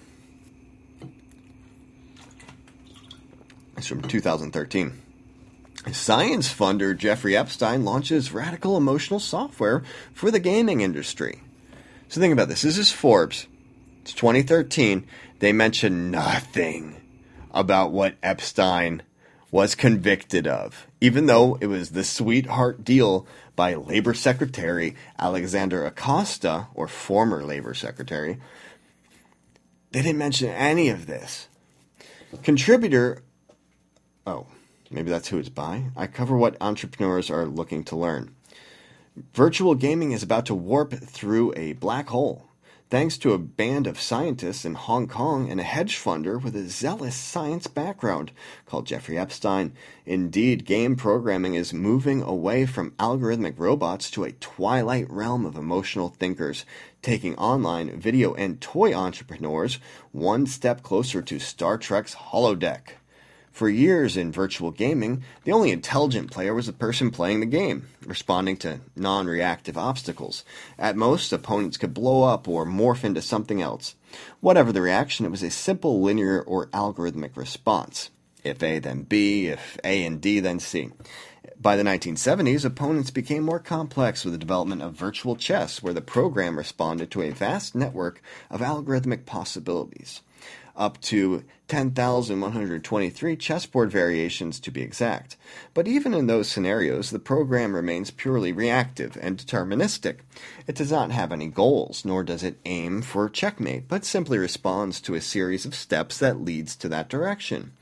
It's from two thousand thirteen. Science funder Jeffrey Epstein launches radical emotional software for the gaming industry. So think about this. This is Forbes. It's twenty thirteen. They mention nothing about what Epstein was convicted of, even though it was the sweetheart deal by Labor Secretary Alexander Acosta, or former Labor Secretary. They didn't mention any of this. Contributor, oh, maybe that's who it's by. I cover what entrepreneurs are looking to learn. Virtual gaming is about to warp through a black hole, thanks to a band of scientists in Hong Kong and a hedge funder with a zealous science background called Jeffrey Epstein. Indeed, game programming is moving away from algorithmic robots to a twilight realm of emotional thinkers, taking online video and toy entrepreneurs one step closer to Star Trek's holodeck. For years in virtual gaming, the only intelligent player was the person playing the game, responding to non-reactive obstacles. At most, opponents could blow up or morph into something else. Whatever the reaction, it was a simple linear or algorithmic response. If A, then B, if A and D, then C. By the nineteen seventies, opponents became more complex with the development of virtual chess, where the program responded to a vast network of algorithmic possibilities. Up to ten thousand one hundred twenty-three chessboard variations to be exact. But even in those scenarios, the program remains purely reactive and deterministic. It does not have any goals, nor does it aim for checkmate, but simply responds to a series of steps that leads to that direction.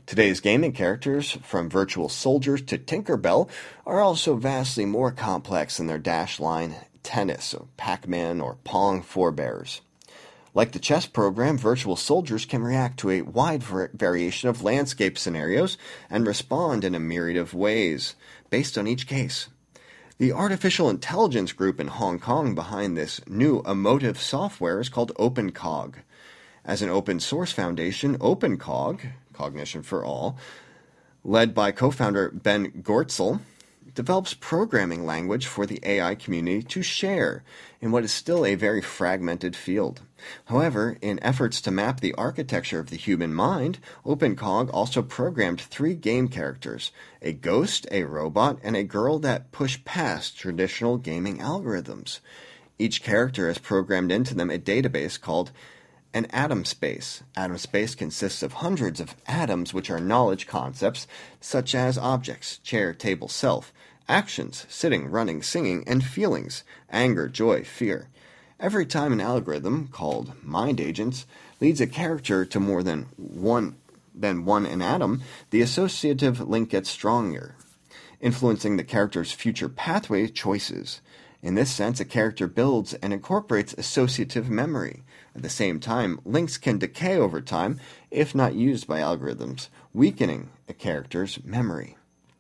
Today's gaming characters, from virtual soldiers to Tinkerbell, are also vastly more complex than their Dash Line, Tennis, or Pac-Man, or Pong forebears. Like the chess program, virtual soldiers can react to a wide variation of landscape scenarios and respond in a myriad of ways, based on each case. The artificial intelligence group in Hong Kong behind this new emotive software is called OpenCog. As an open-source foundation, OpenCog, Cognition for All, led by co-founder Ben Goertzel, develops programming language for the A I community to share in what is still a very fragmented field. However, in efforts to map the architecture of the human mind, OpenCog also programmed three game characters, a ghost, a robot, and a girl that push past traditional gaming algorithms. Each character has programmed into them a database called an atom space. Atom space consists of hundreds of atoms, which are knowledge concepts such as objects, chair, table, self, actions, sitting, running, singing, and feelings, anger, joy, fear. Every time an algorithm, called mind agents, leads a character to more than one than one an atom, the associative link gets stronger, influencing the character's future pathway choices. In this sense, a character builds and incorporates associative memory. At the same time, links can decay over time if not used by algorithms, weakening a character's memory.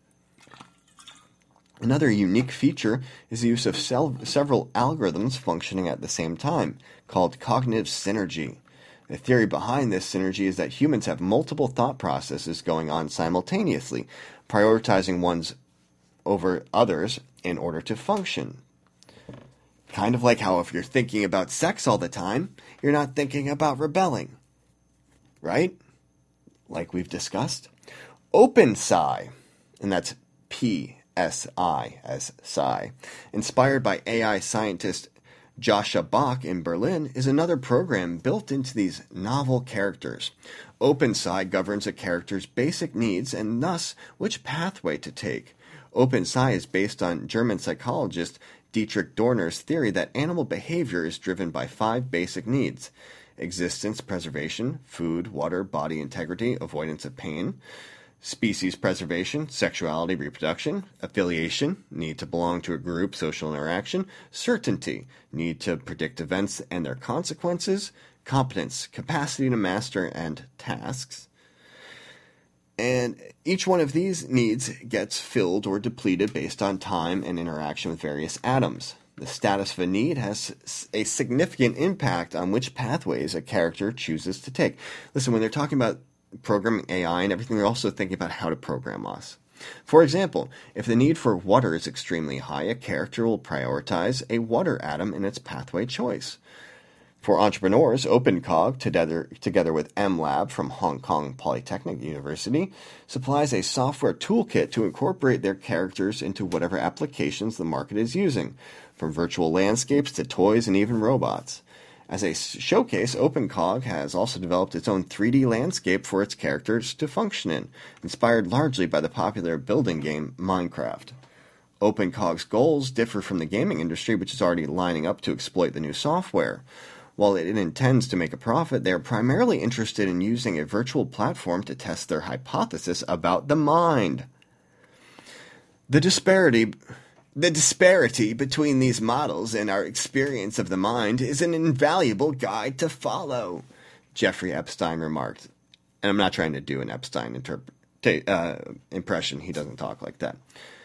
Another unique feature is the use of several algorithms functioning at the same time, called cognitive synergy. The theory behind this synergy is that humans have multiple thought processes going on simultaneously, prioritizing ones over others in order to function. Kind of like how if you're thinking about sex all the time, you're not thinking about rebelling. Right? Like we've discussed. OpenPsi, and that's P S I as Psi, inspired by A I scientist Joshua Bach in Berlin, is another program built into these novel characters. OpenPsi governs a character's basic needs and thus which pathway to take. OpenPsi is based on German psychologist Dietrich Dorner's theory that animal behavior is driven by five basic needs: existence, preservation, food, water, body integrity, avoidance of pain; species preservation, sexuality, reproduction; affiliation, need to belong to a group, social interaction; certainty, need to predict events and their consequences; competence, capacity to master and tasks. And each one of these needs gets filled or depleted based on time and interaction with various atoms. The status of a need has a significant impact on which pathways a character chooses to take. Listen, when they're talking about programming A I and everything, they're also thinking about how to program us. For example, if the need for water is extremely high, a character will prioritize a water atom in its pathway choice. For entrepreneurs, OpenCog, together, together with MLab from Hong Kong Polytechnic University, supplies a software toolkit to incorporate their characters into whatever applications the market is using, from virtual landscapes to toys and even robots. As a showcase, OpenCog has also developed its own three D landscape for its characters to function in, inspired largely by the popular building game Minecraft. OpenCog's goals differ from the gaming industry, which is already lining up to exploit the new software. While it intends to make a profit, they are primarily interested in using a virtual platform to test their hypothesis about the mind. The disparity, the disparity between these models and our experience of the mind is an invaluable guide to follow, Jeffrey Epstein remarked. And I'm not trying to do an Epstein interp- uh, impression. He doesn't talk like that.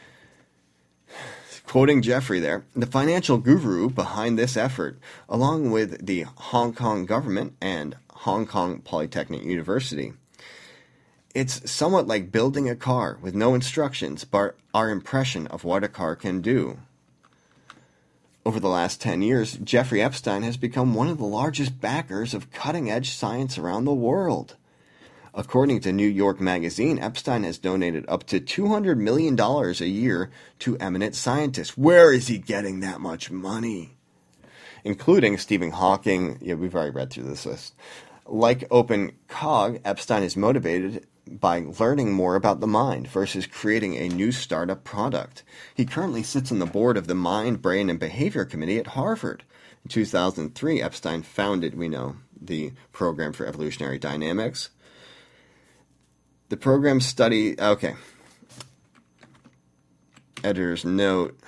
Quoting Jeffrey there, the financial guru behind this effort, along with the Hong Kong government and Hong Kong Polytechnic University. It's somewhat like building a car with no instructions, but our impression of what a car can do. Over the last ten years, Jeffrey Epstein has become one of the largest backers of cutting-edge science around the world. According to New York Magazine, Epstein has donated up to two hundred million dollars a year to eminent scientists. Where is he getting that much money? Including Stephen Hawking. Yeah, we've already read through this list. Like OpenCog, Epstein is motivated by learning more about the mind versus creating a new startup product. He currently sits on the board of the Mind, Brain, and Behavior Committee at Harvard. In two thousand three, Epstein founded, we know, the Program for Evolutionary Dynamics. The program study, okay. Editor's note.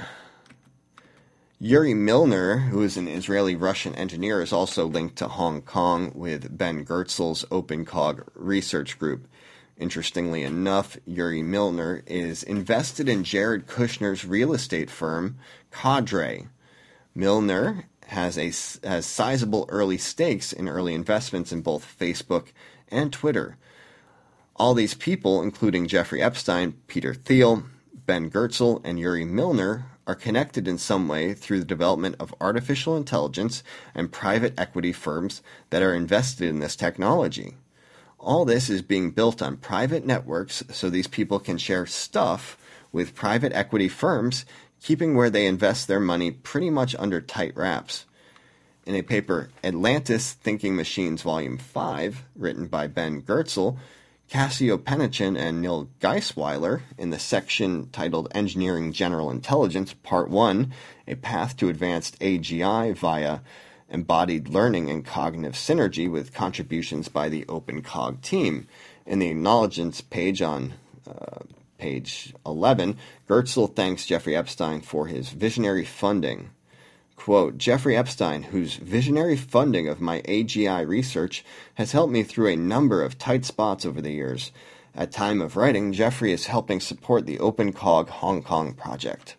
Yuri Milner, who is an Israeli-Russian engineer, is also linked to Hong Kong with Ben Goertzel's OpenCog research group. Interestingly enough, Yuri Milner is invested in Jared Kushner's real estate firm, Cadre. Milner has a has sizable early stakes in early investments in both Facebook and Twitter. All these people, including Jeffrey Epstein, Peter Thiel, Ben Goertzel, and Yuri Milner, are connected in some way through the development of artificial intelligence and private equity firms that are invested in this technology. All this is being built on private networks so these people can share stuff with private equity firms, keeping where they invest their money pretty much under tight wraps. In a paper, Atlantis Thinking Machines Volume five, written by Ben Goertzel, Cassio Penichin and Neil Geisweiler, in the section titled Engineering General Intelligence, Part one, A Path to Advanced A G I via Embodied Learning and Cognitive Synergy with contributions by the OpenCog team. In the acknowledgements page on uh, page eleven, Goertzel thanks Jeffrey Epstein for his visionary funding. Quote, Jeffrey Epstein, whose visionary funding of my A G I research has helped me through a number of tight spots over the years. At time of writing, Jeffrey is helping support the OpenCog Hong Kong project.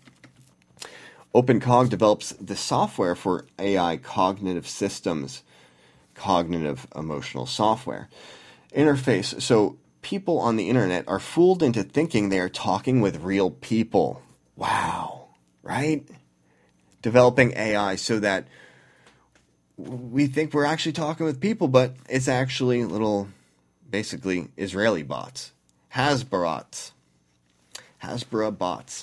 OpenCog develops the software for A I cognitive systems, cognitive emotional software. Interface, so people on the internet are fooled into thinking they are talking with real people. Wow, right? Developing A I so that we think we're actually talking with people, but it's actually little, basically, Israeli bots. Hasbrots. Hasbro bots.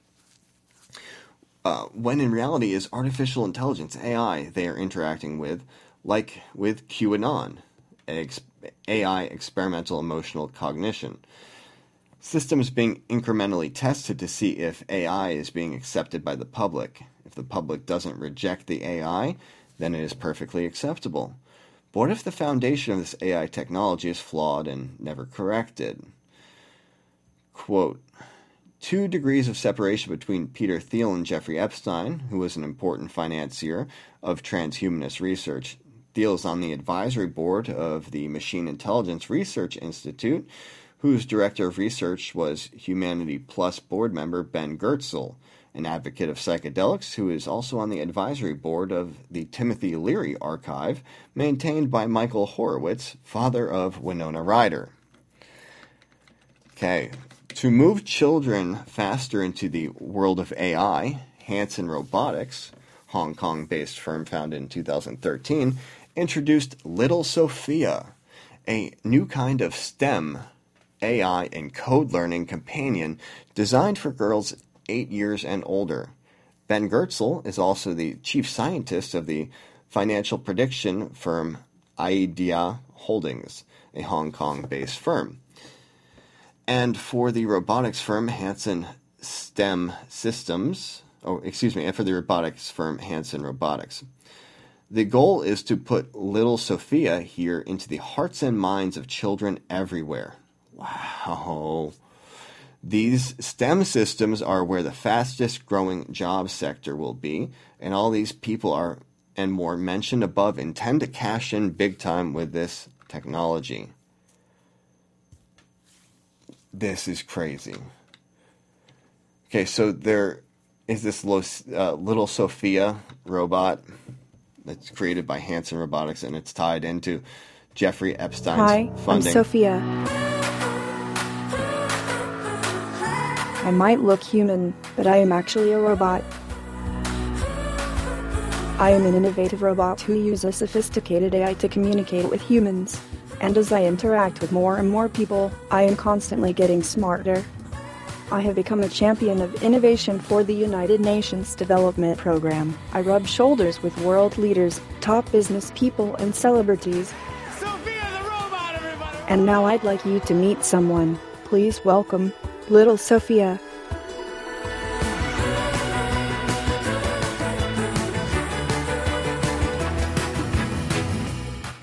Uh, when in reality is artificial intelligence, A I, they are interacting with, like with QAnon, A I experimental emotional cognition. Systems being incrementally tested to see if A I is being accepted by the public. If the public doesn't reject the A I, then it is perfectly acceptable. But what if the foundation of this A I technology is flawed and never corrected? Quote, two degrees of separation between Peter Thiel and Jeffrey Epstein, who was an important financier of transhumanist research. Thiel is on the advisory board of the Machine Intelligence Research Institute, whose director of research was Humanity Plus board member Ben Goertzel, an advocate of psychedelics who is also on the advisory board of the Timothy Leary Archive, maintained by Michael Horowitz, father of Winona Ryder. Okay, to move children faster into the world of A I, Hanson Robotics, Hong Kong-based firm founded in two thousand thirteen, introduced Little Sophia, a new kind of STEM A I and code learning companion designed for girls eight years and older. Ben Goertzel is also the chief scientist of the financial prediction firm Idea Holdings, a Hong Kong-based firm. And for the robotics firm Hanson STEM Systems, oh, excuse me, and for the robotics firm Hanson Robotics. The goal is to put Little Sophia here into the hearts and minds of children everywhere. Wow. These STEM systems are where the fastest growing job sector will be, and all these people are and more mentioned above intend to cash in big time with this technology. This is crazy. Okay, so there is this little, uh, little Sophia robot that's created by Hanson Robotics, and it's tied into Jeffrey Epstein's Hi, funding. I'm Sophia. I might look human, but I am actually a robot. I am an innovative robot who uses sophisticated A I to communicate with humans. And as I interact with more and more people, I am constantly getting smarter. I have become a champion of innovation for the United Nations Development Program. I rub shoulders with world leaders, top business people, and celebrities. Sophia the robot, everybody! And now I'd like you to meet someone. Please welcome Little Sophia.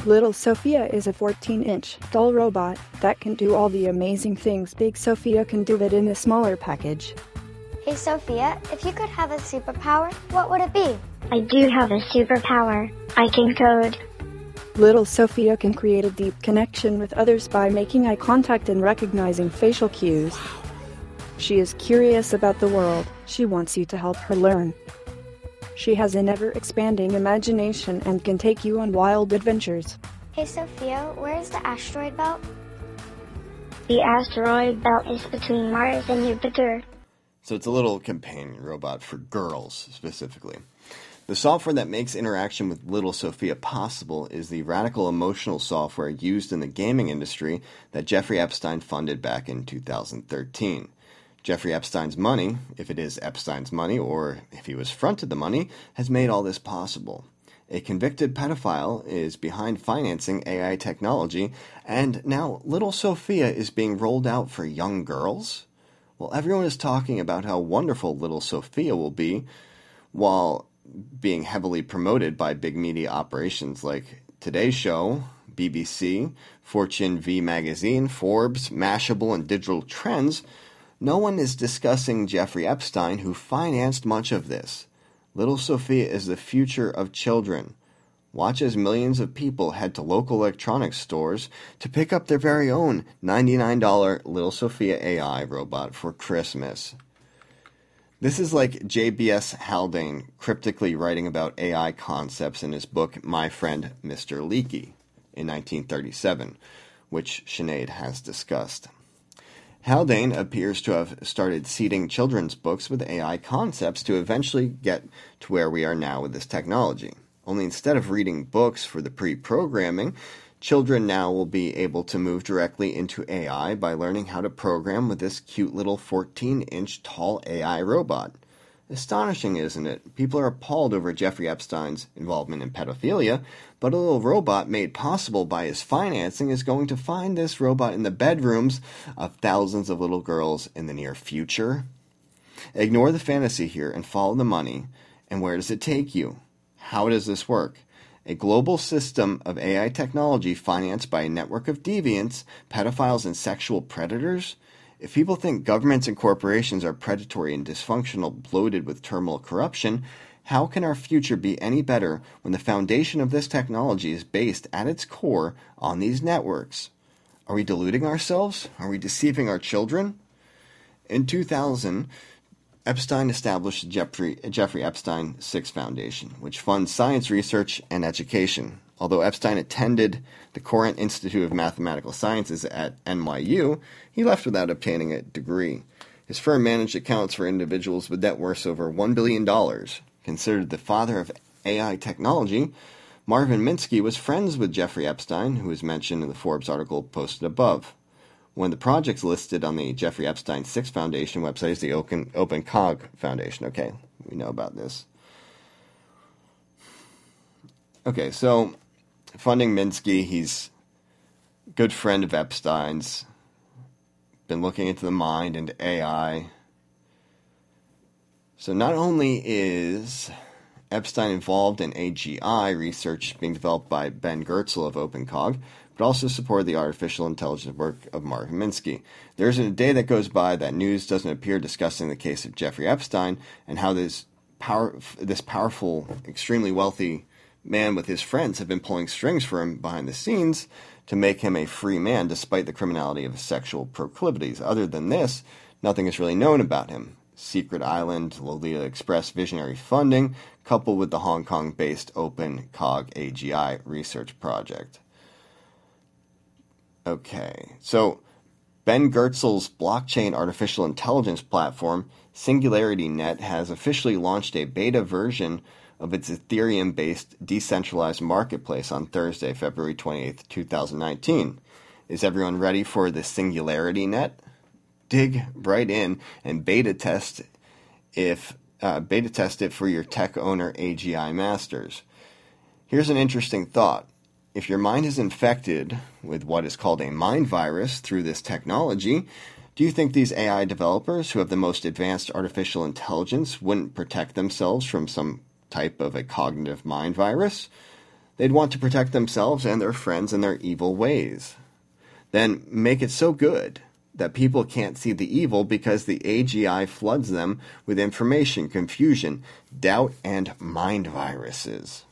Little Sophia is a fourteen-inch doll robot that can do all the amazing things Big Sophia can do it in a smaller package. Hey Sophia, if you could have a superpower, what would it be? I do have a superpower. I can code. Little Sophia can create a deep connection with others by making eye contact and recognizing facial cues. She is curious about the world. She wants you to help her learn. She has an ever-expanding imagination and can take you on wild adventures. Hey Sophia, where is the asteroid belt? The asteroid belt is between Mars and Jupiter. So it's a little companion robot for girls, specifically. The software that makes interaction with Little Sophia possible is the radical emotional software used in the gaming industry that Jeffrey Epstein funded back in two thousand thirteen. Jeffrey Epstein's money, if it is Epstein's money or if he was fronted the money, has made all this possible. A convicted pedophile is behind financing A I technology, and now Little Sophia is being rolled out for young girls? Well, everyone is talking about how wonderful Little Sophia will be, while being heavily promoted by big media operations like Today Show, B B C, Fortune V Magazine, Forbes, Mashable, and Digital Trends. No one is discussing Jeffrey Epstein, who financed much of this. Little Sophia is the future of children. Watch as millions of people head to local electronics stores to pick up their very own ninety-nine dollars Little Sophia A I robot for Christmas. This is like J B S Haldane cryptically writing about A I concepts in his book My Friend Mister Leakey in nineteen thirty-seven, which Sinead has discussed. Haldane appears to have started seeding children's books with A I concepts to eventually get to where we are now with this technology. Only instead of reading books for the pre-programming, children now will be able to move directly into A I by learning how to program with this cute little fourteen-inch tall A I robot. Astonishing, isn't it? People are appalled over Jeffrey Epstein's involvement in pedophilia, but a little robot made possible by his financing is going to find this robot in the bedrooms of thousands of little girls in the near future. Ignore the fantasy here and follow the money. And where does it take you? How does this work? A global system of A I technology financed by a network of deviants, pedophiles, and sexual predators? If people think governments and corporations are predatory and dysfunctional, bloated with terminal corruption, how can our future be any better when the foundation of this technology is based at its core on these networks? Are we deluding ourselves? Are we deceiving our children? In two thousand, Epstein established the Jeffrey, Jeffrey Epstein Six Foundation, which funds science research and education. Although Epstein attended the Courant Institute of Mathematical Sciences at N Y U, he left without obtaining a degree. His firm managed accounts for individuals with net worth over one billion dollars. Considered the father of A I technology, Marvin Minsky was friends with Jeffrey Epstein, who is mentioned in the Forbes article posted above. One of the projects listed on the Jeffrey Epstein Six Foundation website is the Open, Open Cog Foundation. Okay, we know about this. Okay, so funding Minsky, he's a good friend of Epstein's, been looking into the mind and A I. So not only is Epstein involved in A G I research being developed by Ben Goertzel of OpenCog, but also supported the artificial intelligence work of Marvin Minsky. There isn't a day that goes by that news doesn't appear discussing the case of Jeffrey Epstein and how this power, this powerful, extremely wealthy man with his friends have been pulling strings for him behind the scenes to make him a free man despite the criminality of his sexual proclivities. Other than this, nothing is really known about him. Secret Island, Lolita Express visionary funding, coupled with the Hong Kong-based OpenCog A G I research project. Okay, so Ben Goertzel's blockchain artificial intelligence platform, SingularityNet, has officially launched a beta version of its Ethereum-based decentralized marketplace on Thursday, February twenty-eighth, twenty nineteen. Is everyone ready for the SingularityNet? Dig right in and beta test if uh, beta test it for your tech owner A G I masters. Here's an interesting thought. If your mind is infected with what is called a mind virus through this technology, do you think these A I developers who have the most advanced artificial intelligence wouldn't protect themselves from some type of a cognitive mind virus? They'd want to protect themselves and their friends in their evil ways. Then make it so good that people can't see the evil because the A G I floods them with information, confusion, doubt, and mind viruses.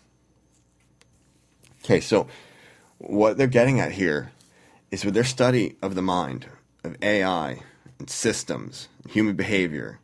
Okay, so what they're getting at here is with their study of the mind, of A I, and systems, human behavior,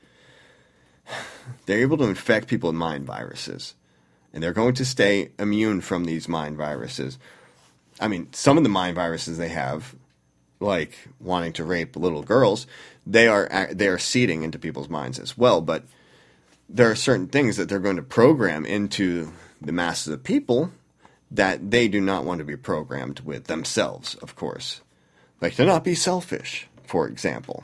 they're able to infect people with mind viruses. And they're going to stay immune from these mind viruses. I mean, some of the mind viruses they have, like wanting to rape little girls, they are they are seeding into people's minds as well. But there are certain things that they're going to program into the masses of people that they do not want to be programmed with themselves, of course. Like to not be selfish, for example.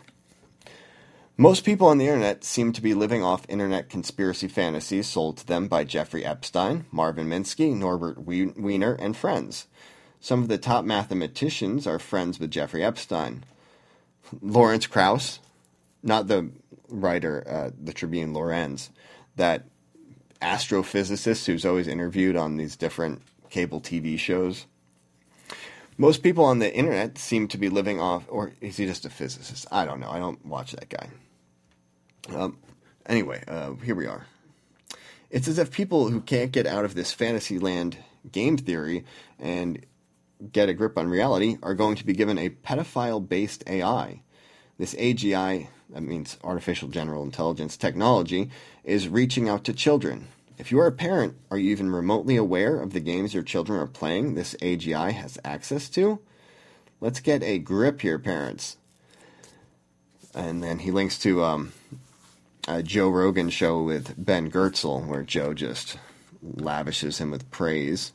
Most people on the internet seem to be living off internet conspiracy fantasies sold to them by Jeffrey Epstein, Marvin Minsky, Norbert Wiener, and friends. Some of the top mathematicians are friends with Jeffrey Epstein. Lawrence Krauss, not the writer, uh, the Tribune Lorenz, that astrophysicist who's always interviewed on these different cable T V shows. Most people on the internet seem to be living off, or is he just a physicist? I don't know. I don't watch that guy. Um, anyway, uh, here we are. It's as if people who can't get out of this fantasy land game theory and get a grip on reality are going to be given a pedophile-based A I. This A G I, that means artificial general intelligence technology, is reaching out to children. If you are a parent, are you even remotely aware of the games your children are playing this A G I has access to? Let's get a grip here, parents. And then he links to um, a Joe Rogan show with Ben Goertzel, where Joe just lavishes him with praise.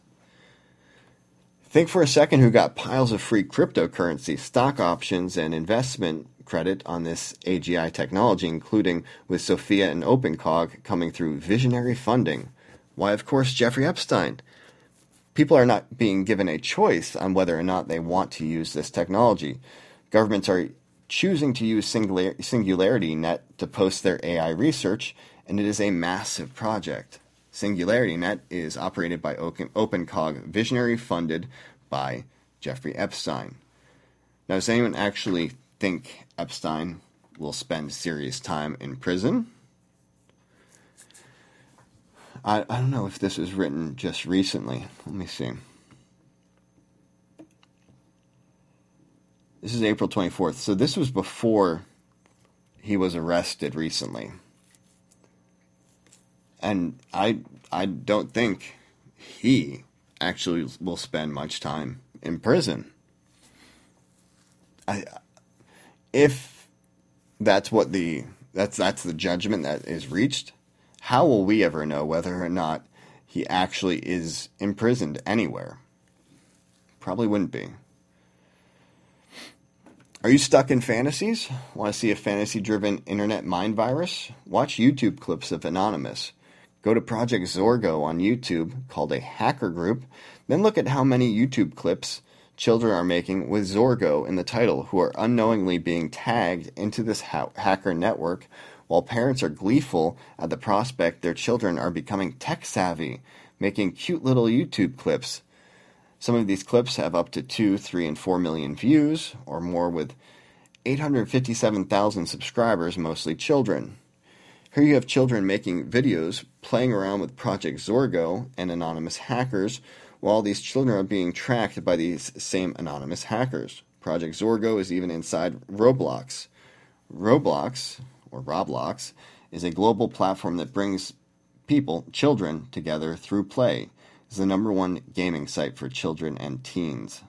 Think for a second who got piles of free cryptocurrency, stock options, and investment credit on this A G I technology, including with Sophia and OpenCog coming through visionary funding. Why, of course, Jeffrey Epstein. People are not being given a choice on whether or not they want to use this technology. Governments are choosing to use Singular- SingularityNet to post their A I research, and it is a massive project. SingularityNet is operated by OpenCog, visionary funded by Jeffrey Epstein. Now, does anyone actually think Epstein will spend serious time in prison? I, I don't know if this was written just recently. Let me see. This is April twenty-fourth, so this was before he was arrested recently. And I I don't think he actually will spend much time in prison. I if that's what the that's that's the judgment that is reached, how will we ever know whether or not he actually is imprisoned anywhere? Probably wouldn't be. Are you stuck in fantasies? Want to see a fantasy-driven internet mind virus? Watch YouTube clips of Anonymous. Go to Project Zorgo on YouTube, called a hacker group, then look at how many YouTube clips children are making with Zorgo in the title, who are unknowingly being tagged into this ha- hacker network, while parents are gleeful at the prospect their children are becoming tech-savvy, making cute little YouTube clips. Some of these clips have up to two, three, and four million views, or more, with eight hundred fifty-seven thousand subscribers, mostly children. Here you have children making videos, playing around with Project Zorgo and anonymous hackers, while these children are being tracked by these same anonymous hackers. Project Zorgo is even inside Roblox. Roblox, or Roblox, is a global platform that brings people, children, together through play. It's the number one gaming site for children and teens.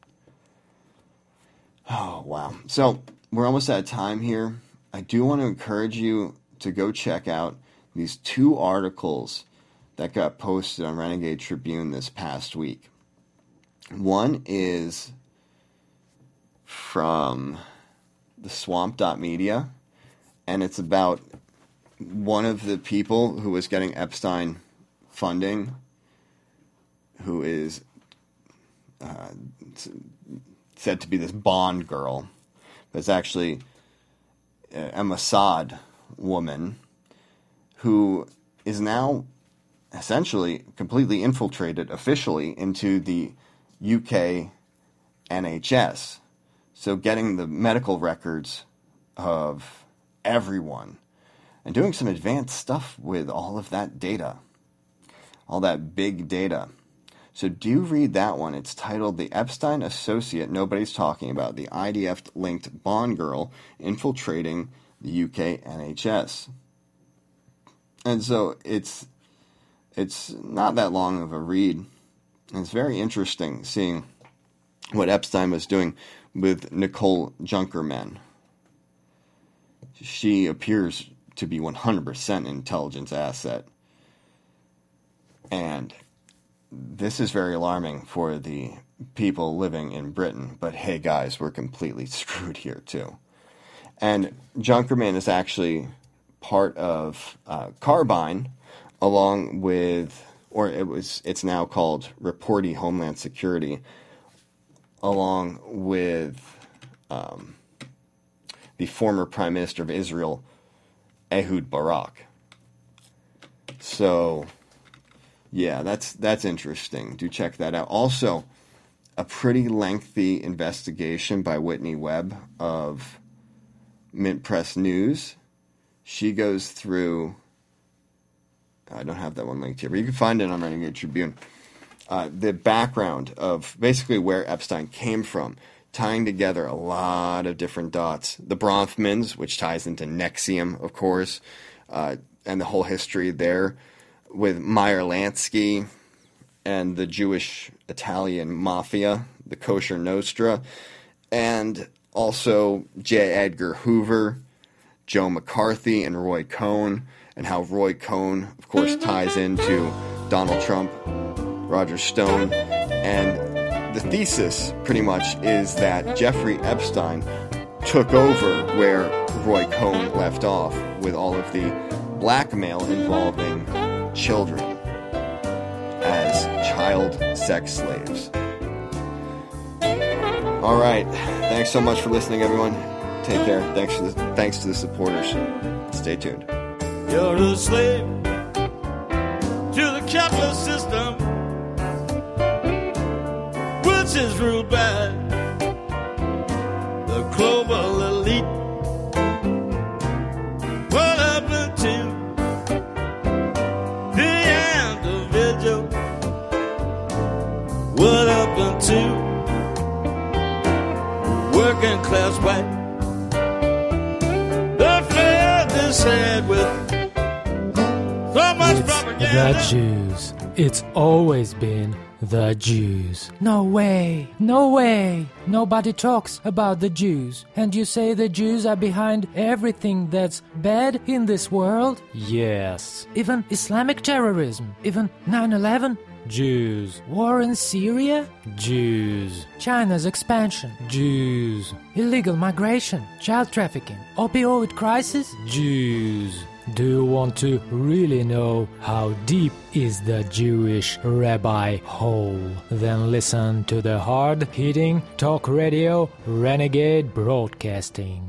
Oh, wow. So, we're almost out of time here. I do want to encourage you to go check out these two articles that got posted on Renegade Tribune this past week. One is from the swamp dot media, and it's about one of the people who was getting Epstein funding, who is uh, said to be this Bond girl, but it's actually a Mossad woman who is now essentially completely infiltrated officially into the U K N H S. So getting the medical records of everyone and doing some advanced stuff with all of that data, all that big data. So do read that one. It's titled The Epstein Associate Nobody's Talking About, the I D F-linked Bond Girl Infiltrating the U K N H S. And so it's it's not that long of a read. And it's very interesting seeing what Epstein was doing with Nicole Junkerman. She appears to be one hundred percent an intelligence asset. And this is very alarming for the people living in Britain. But hey, guys, we're completely screwed here, too. And Junkerman is actually part of uh, Carbine, along with, or it was, it's now called Reporty Homeland Security, along with um, the former Prime Minister of Israel, Ehud Barak. So, yeah, that's that's interesting. Do check that out. Also, a pretty lengthy investigation by Whitney Webb of Mint Press News. She goes through, I don't have that one linked here, but you can find it on Renegade Tribune. Uh, the background of basically where Epstein came from, tying together a lot of different dots. The Bronfmans, which ties into Nexium, of course, uh, and the whole history there, with Meyer Lansky and the Jewish-Italian Mafia, the Kosher Nostra, and also J. Edgar Hoover, Joe McCarthy, and Roy Cohn, and how Roy Cohn, of course, ties into Donald Trump, Roger Stone, and the thesis, pretty much, is that Jeffrey Epstein took over where Roy Cohn left off with all of the blackmail involving children as child sex slaves. All right. Thanks so much for listening, everyone. Take care. Thanks to the, thanks to the supporters. Stay tuned. You're a slave to the capitalist system, which is ruled by the global elite. What happened to the individual? What happened to working class white? They fed this head with so much it's propaganda. The Jews. It's always been the Jews. No way, no way. Nobody talks about the Jews. And you say the Jews are behind everything that's bad in this world? Yes. Even Islamic terrorism, even nine eleven? Jews. War in Syria? Jews. China's expansion? Jews. Illegal migration? Child trafficking? Opioid crisis? Jews. Do you want to really know how deep is the Jewish rabbi hole? Then listen to the hard-hitting talk radio Renegade Broadcasting.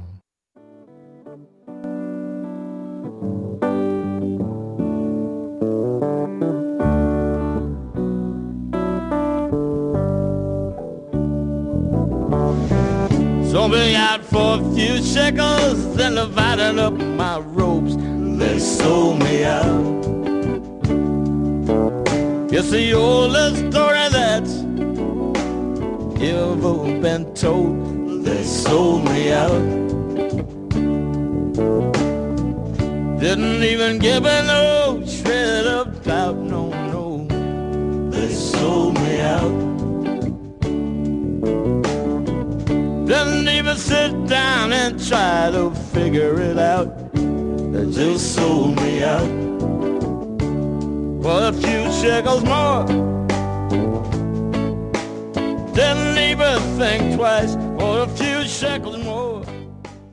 Sold me out for a few shekels, then divided up my robes. They sold me out. It's the oldest story that's ever been told. They sold me out. Didn't even give me no shred of doubt, no, no. They sold me out. Didn't even sit down and try to figure it out. They just sold me out for a few shekels more. Didn't even think twice for a few shekels more.